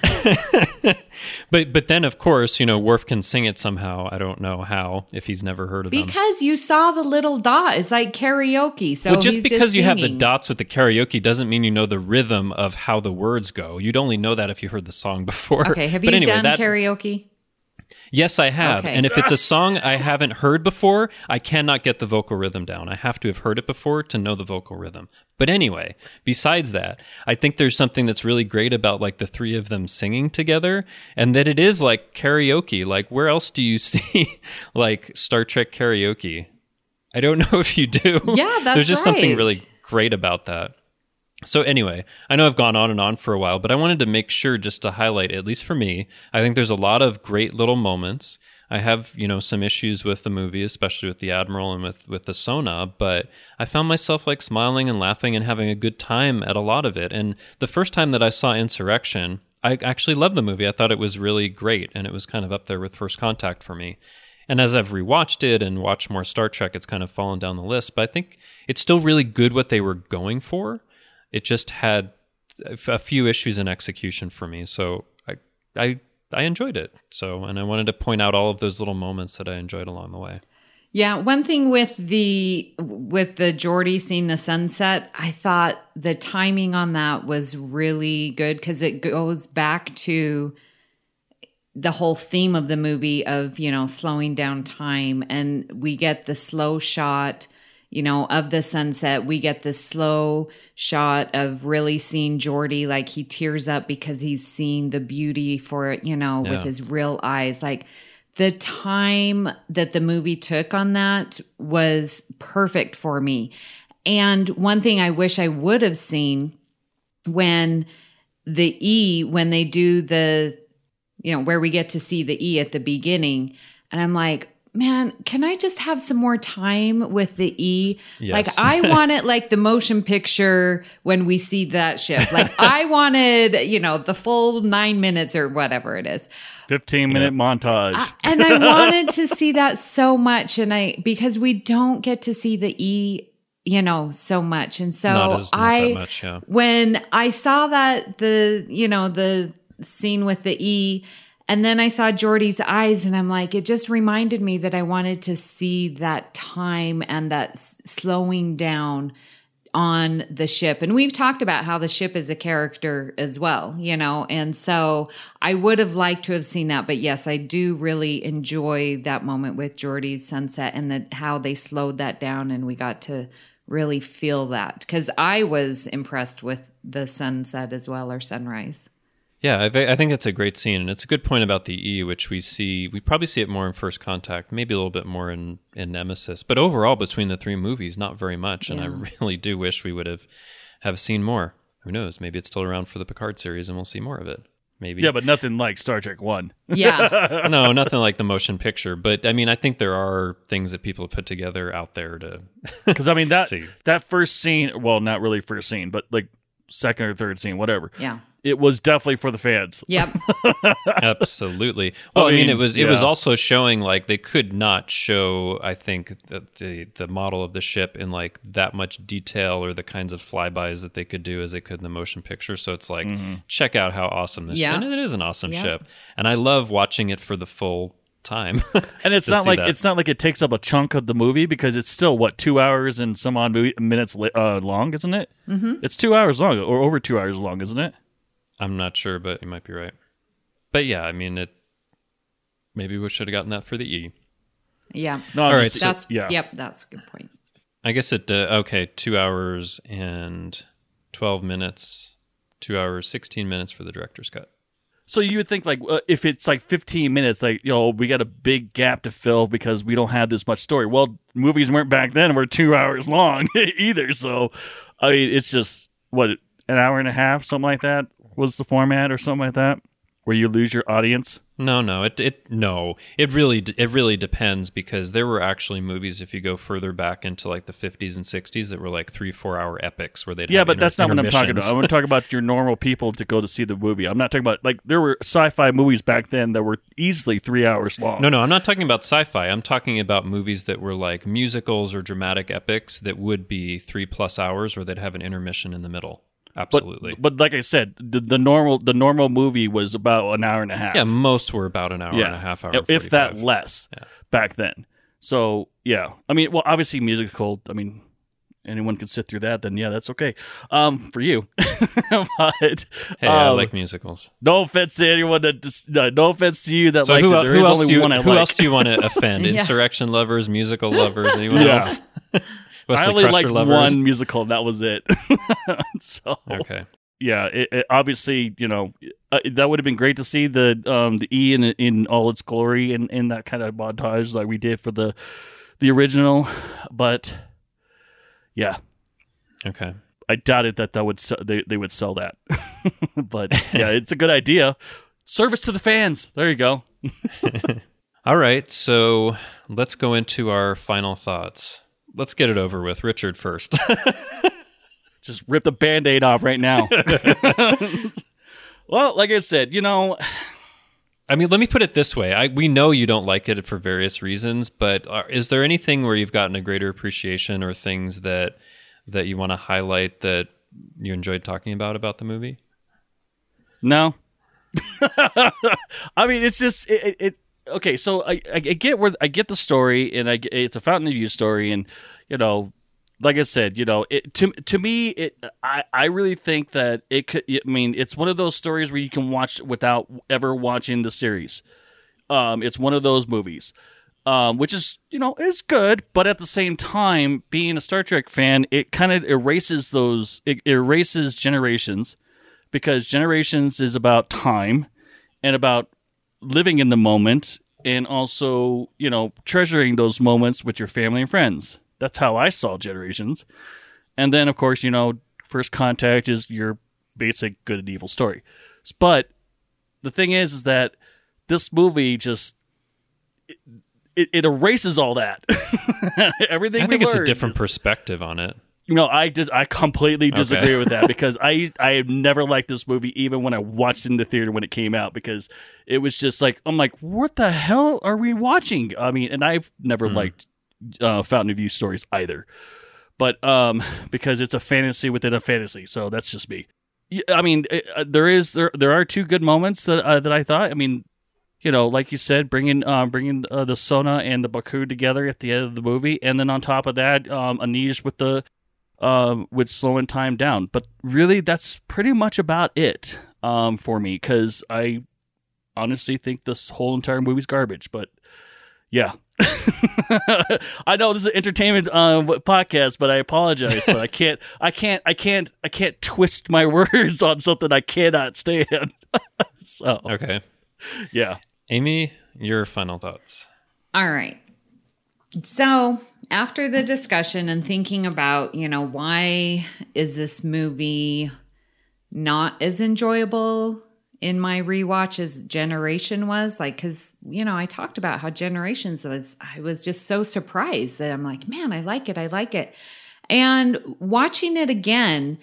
But then, of course, Worf can sing it somehow. I don't know how, if he's never heard of them. Because you saw the little dot. It's like karaoke. So well, just because you have the singing. dots with the karaoke doesn't mean you know the rhythm of how the words go. You'd only know that if you heard the song before. Okay, have But you anyway, done karaoke? Yes, I have. Okay. And if it's a song I haven't heard before, I cannot get the vocal rhythm down. I have to have heard it before to know the vocal rhythm. But anyway, besides that, I think there's something that's really great about like the three of them singing together, and that it is like karaoke. Like, where else do you see like Star Trek karaoke? I don't know if you do. Yeah, that's There's just something right. really great about that. So anyway, I know I've gone on and on for a while, but I wanted to make sure just to highlight, at least for me, I think there's a lot of great little moments. I have, some issues with the movie, especially with the Admiral and with the Sona, but I found myself like smiling and laughing and having a good time at a lot of it. And the first time that I saw Insurrection, I actually loved the movie. I thought it was really great, and it was kind of up there with First Contact for me. And as I've rewatched it and watched more Star Trek, it's kind of fallen down the list, but I think it's still really good what they were going for. It just had a few issues in execution for me, so I enjoyed it. So, and I wanted to point out all of those little moments that I enjoyed along the way. Yeah, one thing with the Geordie seeing the sunset, I thought the timing on that was really good because it goes back to the whole theme of the movie of, slowing down time, and we get the slow shot, of the sunset. We get the slow shot of really seeing Geordie, like he tears up because he's seeing the beauty for it, with his real eyes. Like, the time that the movie took on that was perfect for me. And one thing I wish I would have seen when they do the, where we get to see the E at the beginning. And I'm like, man, can I just have some more time with the E? Yes. Like, I wanted like the motion picture when we see that ship. Like, I wanted, the full 9 minutes or whatever it is. 15-minute montage. And I wanted to see that so much. Because we don't get to see the E, so much. And so not that much, yeah. When I saw that, the scene with the E, and then I saw Geordie's eyes, and I'm like, it just reminded me that I wanted to see that time and that slowing down on the ship. And we've talked about how the ship is a character as well, and so I would have liked to have seen that. But yes, I do really enjoy that moment with Geordie's sunset and how they slowed that down and we got to really feel that, because I was impressed with the sunset as well, or sunrise. Yeah, I think it's a great scene, and it's a good point about the E, which we probably see it more in First Contact, maybe a little bit more in Nemesis, but overall between the three movies, not very much, and I really do wish we would have seen more. Who knows? Maybe it's still around for the Picard series, and we'll see more of it. Maybe. Yeah, but nothing like Star Trek 1. Yeah. No, nothing like the motion picture, but I mean, I think there are things that people have put together out there to... Because I mean, that first scene, well, not really first scene, but like second or third scene, whatever. Yeah. It was definitely for the fans. Yep. Absolutely. Well, I mean, it was also showing like they could not show, I think, the model of the ship in like that much detail or the kinds of flybys that they could do as they could in the motion picture. So it's like, check out how awesome this ship. And it is an awesome ship. And I love watching it for the full time. And it's not like it takes up a chunk of the movie, because it's still 2 hours and some odd minutes long, isn't it? Mm-hmm. It's 2 hours long, or over 2 hours long, isn't it? I'm not sure, but you might be right. But yeah, I mean, maybe we should have gotten that for the E. Yeah. No, all right. That's a good point. I guess 2 hours and 12 minutes, 2 hours, 16 minutes for the director's cut. So you would think like if it's like 15 minutes, like, we got a big gap to fill because we don't have this much story. Well, movies weren't back then were 2 hours long either. So, I mean, it's just, an hour and a half, something like that was the format or something like that, where you lose your audience? No, it really depends, because there were actually movies, if you go further back into like the 50s and 60s, that were like 3-4 hour epics where they'd have but that's not what I'm talking about. I want to talk about your normal people to go to see the movie. I'm not talking about, like, there were sci-fi movies back then that were easily 3 hours long. No, I'm not talking about sci-fi. I'm talking about movies that were like musicals or dramatic epics that would be 3+ hours, where they'd have an intermission in the middle. Absolutely. But like I said, the normal movie was about an hour and a half. Yeah, most were about an hour and a half, hour, if that less back then. So, yeah. I mean, well, obviously musical, I mean, anyone can sit through that, then yeah, that's okay. For you. But, hey, I like musicals. No offense to anyone no offense to you that so likes it. There is only one I like. Who else do you want to offend? Insurrection lovers, musical lovers, anyone else? I only liked one musical, and that was it. So, okay. Yeah, it obviously, that would have been great to see the E in all its glory in that kind of montage like we did for the original, but yeah. Okay. I doubted that would they would sell that. But yeah, it's a good idea. Service to the fans. There you go. All right, so let's go into our final thoughts. Let's get it over with. Richard first. Just rip the Band-Aid off right now. Well, like I said, I mean, let me put it this way. We know you don't like it for various reasons, but is there anything where you've gotten a greater appreciation, or things that you want to highlight that you enjoyed talking about the movie? No. I mean, it's just... okay, so I get the story, and it's a Fountain of Youth story, and like I said, to me, I really think that it could. I mean, it's one of those stories where you can watch without ever watching the series. It's one of those movies, which is is good, but at the same time, being a Star Trek fan, it kind of erases Generations, because Generations is about time and about living in the moment, and also treasuring those moments with your family and friends. That's how I saw Generations. And then, of course, First Contact is your basic good and evil story. But the thing is that this movie just it erases all that. Everything. I think it's a different perspective on it. I completely disagree with that, because I have never liked this movie, even when I watched it in the theater when it came out, because it was just like, I'm like, what the hell are we watching? I mean, and I've never liked Fountain of Youth stories either, but because it's a fantasy within a fantasy, so that's just me. I mean, there are two good moments that I thought. I mean, like you said, bringing the Sona and the Baku together at the end of the movie, and then on top of that, Anish with slowing time down. But really, that's pretty much about it for me, because I honestly think this whole entire movie's garbage. But yeah. I know this is an entertainment podcast, but I apologize. But I can't twist my words on something I cannot stand. So okay, yeah. Amy, your final thoughts. All right. So after the discussion and thinking about, why is this movie not as enjoyable in my rewatch as Generation was, like, because I talked about how Generations was. I was just so surprised that I'm like, man, I like it, and watching it again,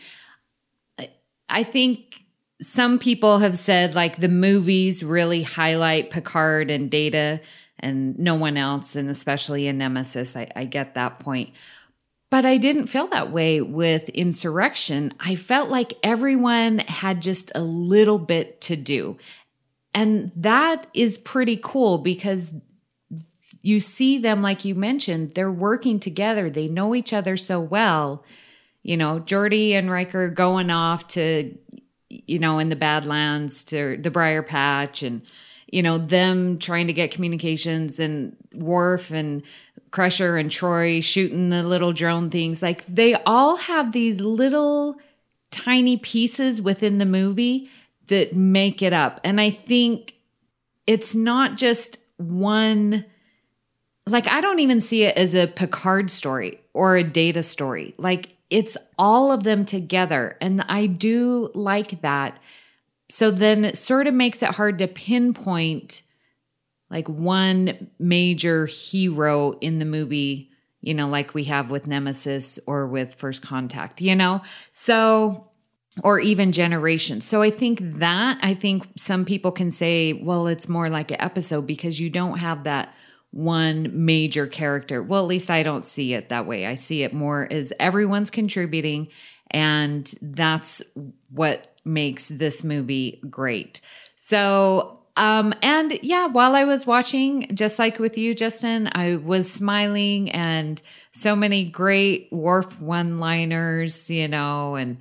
I think some people have said like the movies really highlight Picard and Data and no one else, and especially in Nemesis. I get that point. But I didn't feel that way with Insurrection. I felt like everyone had just a little bit to do. And that is pretty cool, because you see them, like you mentioned, they're working together. They know each other so well. Geordi and Riker going off to, in the Badlands to the Briar Patch, and, them trying to get communications, and Worf and Crusher and Troy shooting the little drone things. Like, they all have these little tiny pieces within the movie that make it up. And I think it's not just one, like, I don't even see it as a Picard story or a Data story. Like, it's all of them together. And I do like that. So then it sort of makes it hard to pinpoint like one major hero in the movie, like we have with Nemesis or with First Contact, so, or even Generations. So I think some people can say, well, it's more like an episode because you don't have that one major character. Well, at least I don't see it that way. I see it more as everyone's contributing, and that's what makes this movie great. So, and yeah, while I was watching, just like with you, Justin, I was smiling, and so many great Worf one-liners, and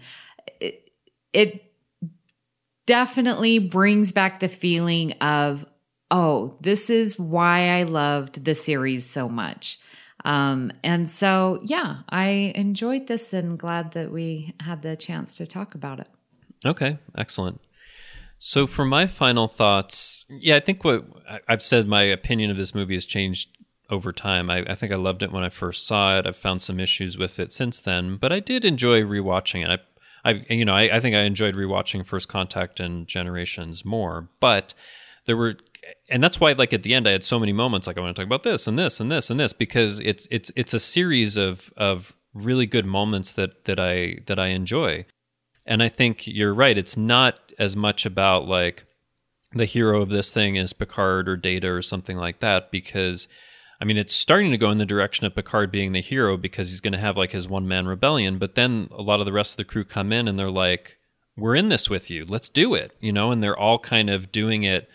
it definitely brings back the feeling of, oh, this is why I loved the series so much. And so, yeah, I enjoyed this and glad that we had the chance to talk about it. Okay, excellent. So for my final thoughts, I think what I've said, my opinion of this movie has changed over time. I think I loved it when I first saw it. I've found some issues with it since then, but I did enjoy rewatching it. I think I enjoyed rewatching First Contact and Generations more, but there were, and that's why, like, at the end I had so many moments like, I want to talk about this and this and this and this, because it's a series of really good moments that I enjoy. And I think you're right. It's not as much about like the hero of this thing is Picard or Data or something like that, because I mean, it's starting to go in the direction of Picard being the hero because he's going to have like his one-man rebellion. But then a lot of the rest of the crew come in and they're like, we're in this with you. Let's do it. And they're all kind of doing it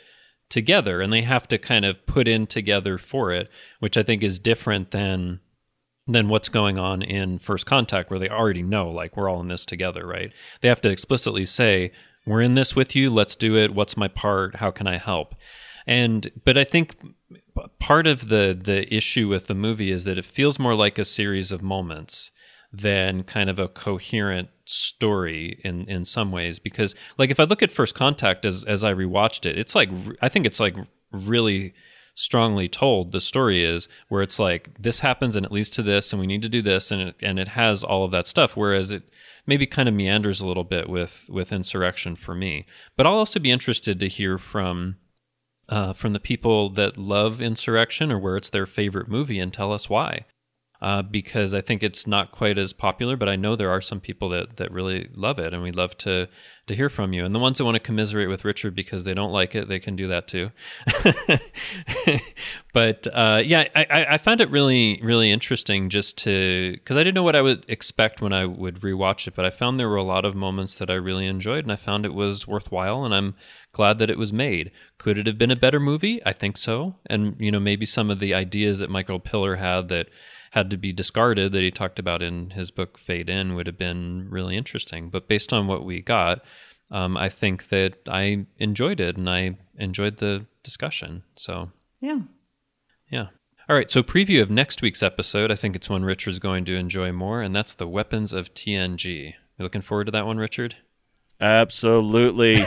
together, and they have to kind of put in together for it, which I think is different than what's going on in First Contact, where they already know, like, we're all in this together, right? They have to explicitly say, we're in this with you, let's do it, what's my part, how can I help? But I think part of the issue with the movie is that it feels more like a series of moments than kind of a coherent story in some ways. Because, like, if I look at First Contact as I rewatched it, it's like, I think it's like really strongly told, the story is, where it's like, this happens and it leads to this and we need to do this, and it has all of that stuff, whereas it maybe kind of meanders a little bit with Insurrection for me. But I'll also be interested to hear from the people that love Insurrection, or where it's their favorite movie, and tell us why. Because I think it's not quite as popular, but I know there are some people that really love it, and we'd love to hear from you. And the ones that want to commiserate with Richard because they don't like it, they can do that too. But I found it really, really interesting because I didn't know what I would expect when I would rewatch it, but I found there were a lot of moments that I really enjoyed, and I found it was worthwhile, and I'm glad that it was made. Could it have been a better movie? I think so. And, maybe some of the ideas that Michael Piller had to be discarded, that he talked about in his book Fade In, would have been really interesting. But based on what we got, I think that I enjoyed it, and I enjoyed the discussion. So yeah. All right, so preview of next week's episode. I think it's one Richard's going to enjoy more, and that's the Weapons of TNG. You looking forward to that one, Richard? Absolutely.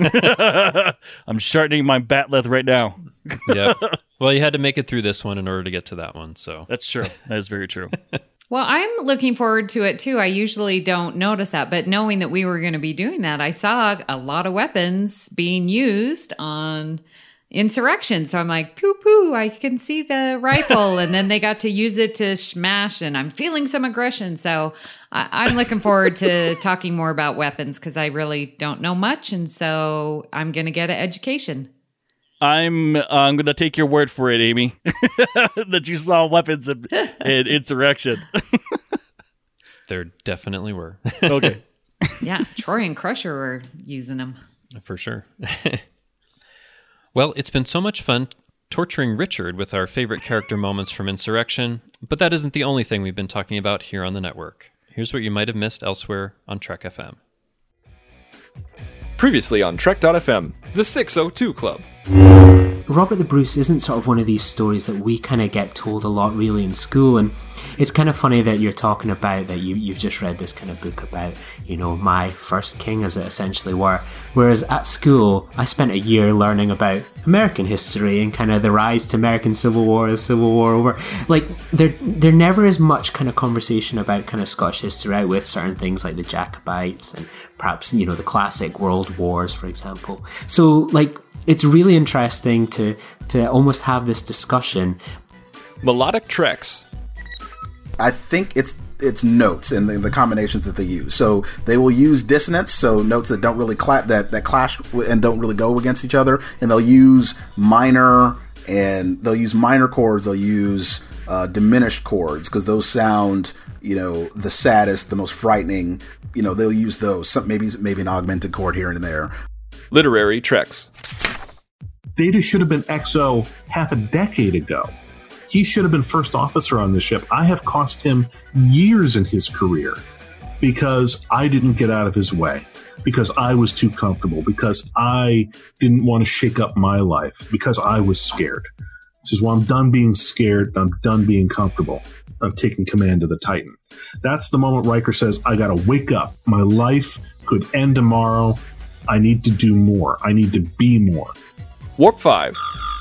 I'm sharpening my batleth right now. Yep. Well, you had to make it through this one in order to get to that one, so. That's true. That is very true. Well, I'm looking forward to it too. I usually don't notice that, but knowing that we were going to be doing that, I saw a lot of weapons being used on Insurrection. So I'm like, poo, I can see the rifle. And then they got to use it to smash, and I'm feeling some aggression. So I'm looking forward to talking more about weapons, because I really don't know much. And so I'm going to get an education. I'm going to take your word for it, Amy, that you saw weapons in Insurrection. There definitely were. Okay. Yeah, Troy and Crusher were using them. For sure. Well, it's been so much fun torturing Richard with our favorite character moments from Insurrection, but that isn't the only thing we've been talking about here on the network. Here's what you might have missed elsewhere on Trek FM. Previously on Trek.fm, the 602 Club. Robert the Bruce isn't sort of one of these stories that we kind of get told a lot really in school, and it's kind of funny that you're talking about that you've just read this kind of book about, my first king, as it essentially were, whereas at school I spent a year learning about American history and kind of the rise to American Civil War as Civil War over. Like, there never is much kind of conversation about kind of Scottish history, right, with certain things like the Jacobites and perhaps, the classic world wars, for example. So, like, it's really interesting to almost have this discussion. Melodic Treks. I think it's notes and the combinations that they use. So they will use dissonance, so notes that don't really that clash and don't really go against each other, and they'll use minor chords. They'll use diminished chords, because those sound, the saddest, the most frightening. They'll use those. Maybe an augmented chord here and there. Literary Treks. Data should have been XO half a decade ago. He should have been first officer on the ship. I have cost him years in his career because I didn't get out of his way, because I was too comfortable, because I didn't want to shake up my life, because I was scared. This is why I'm done being scared. I'm done being comfortable. I'm taking command of the Titan. That's the moment Riker says, I got to wake up. My life could end tomorrow. I need to do more. I need to be more. Warp 5.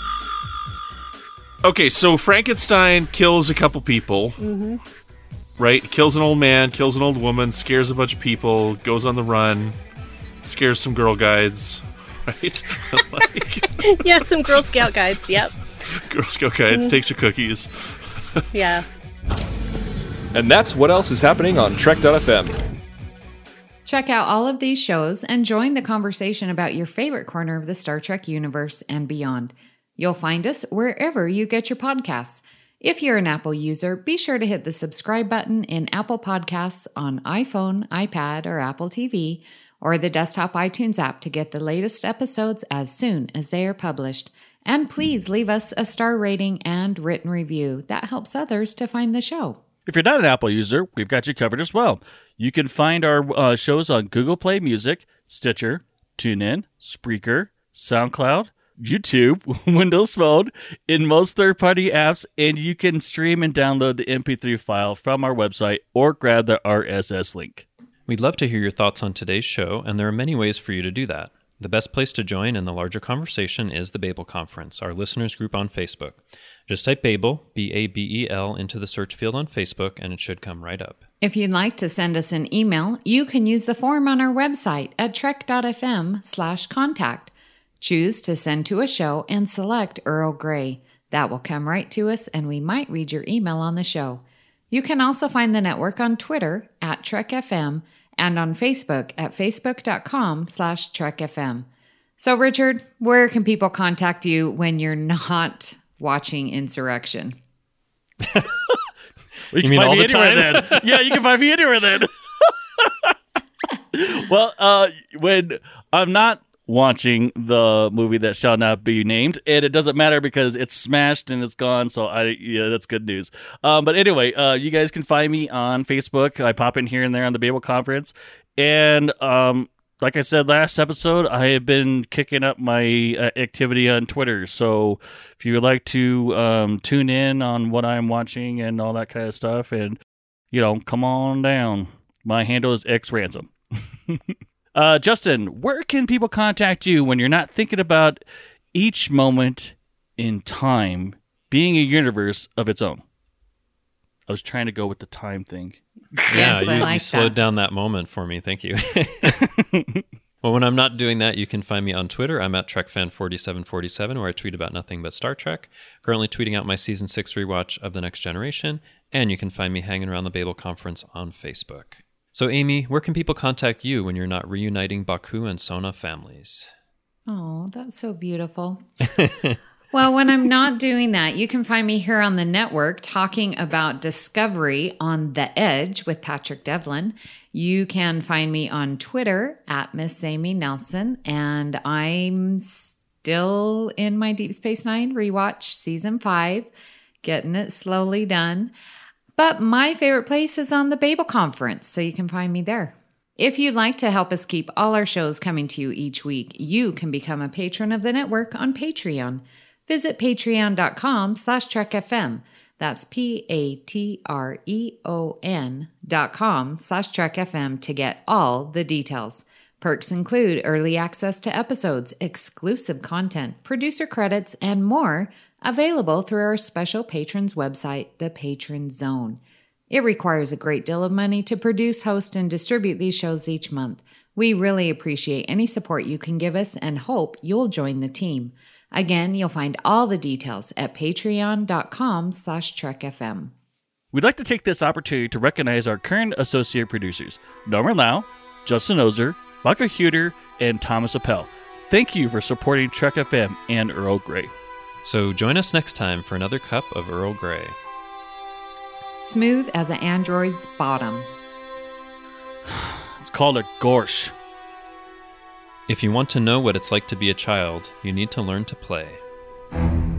Okay, so Frankenstein kills a couple people, right? Kills an old man, kills an old woman, scares a bunch of people, goes on the run, scares some Girl Guides, right? Yeah, some Girl Scout guides, yep. Girl Scout Guides, takes her cookies. Yeah. And that's what else is happening on Trek.fm. Check out all of these shows and join the conversation about your favorite corner of the Star Trek universe and beyond. You'll find us wherever you get your podcasts. If you're an Apple user, be sure to hit the subscribe button in Apple Podcasts on iPhone, iPad, or Apple TV, or the desktop iTunes app to get the latest episodes as soon as they are published. And please leave us a star rating and written review. That helps others to find the show. If you're not an Apple user, we've got you covered as well. You can find our shows on Google Play Music, Stitcher, TuneIn, Spreaker, SoundCloud, YouTube, Windows Phone, in most third-party apps, and you can stream and download the MP3 file from our website or grab the RSS link. We'd love to hear your thoughts on today's show, and there are many ways for you to do that. The best place to join in the larger conversation is the Babel Conference, our listeners group on Facebook. Just type Babel, B-A-B-E-L, into the search field on Facebook, and it should come right up. If you'd like to send us an email, you can use the form on our website at trek.fm/contact. Choose to send to a show and select Earl Grey. That will come right to us, and we might read your email on the show. You can also find the network on Twitter at TrekFM and on Facebook at facebook.com/TrekFM. So, Richard, where can people contact you when you're not watching Insurrection? You mean all the time? Then. Yeah, you can find me anywhere then. Well, when I'm not watching the movie that shall not be named, and it doesn't matter because it's smashed and it's gone, so that's good news. But anyway, you guys can find me on Facebook. I pop in here and there on the Babel Conference, and like I said last episode, I have been kicking up my activity on Twitter, so if you would like to tune in on what I'm watching and all that kind of stuff, and come on down. My handle is xransom. Justin, where can people contact you when you're not thinking about each moment in time being a universe of its own? I was trying to go with the time thing. Yeah, Yes, you slowed down that moment for me. Thank you. Well, when I'm not doing that, you can find me on Twitter. I'm at TrekFan4747, where I tweet about nothing but Star Trek. Currently tweeting out my Season 6 rewatch of The Next Generation. And you can find me hanging around the Babel Conference on Facebook. So, Amy, where can people contact you when you're not reuniting Baku and Sona families? Oh, that's so beautiful. Well, when I'm not doing that, you can find me here on the network talking about Discovery on the Edge with Patrick Devlin. You can find me on Twitter at Miss Amy Nelson, and I'm still in my Deep Space Nine rewatch Season 5, getting it slowly done. But my favorite place is on the Babel Conference, so you can find me there. If you'd like to help us keep all our shows coming to you each week, you can become a patron of the network on Patreon. Visit patreon.com/TrekFM. That's patreon.com/TrekFM to get all the details. Perks include early access to episodes, exclusive content, producer credits, and more, available through our special patrons website, the Patron Zone. It requires a great deal of money to produce, host, and distribute these shows each month. We really appreciate any support you can give us and hope you'll join the team. Again, you'll find all the details at patreon.com/TrekFM. We'd like to take this opportunity to recognize our current associate producers, Norman Lau, Justin Ozer, Michael Huter, and Thomas Appel. Thank you for supporting Trek FM and Earl Grey. So join us next time for another cup of Earl Grey. Smooth as an android's bottom. It's called a gorsh. If you want to know what it's like to be a child, you need to learn to play.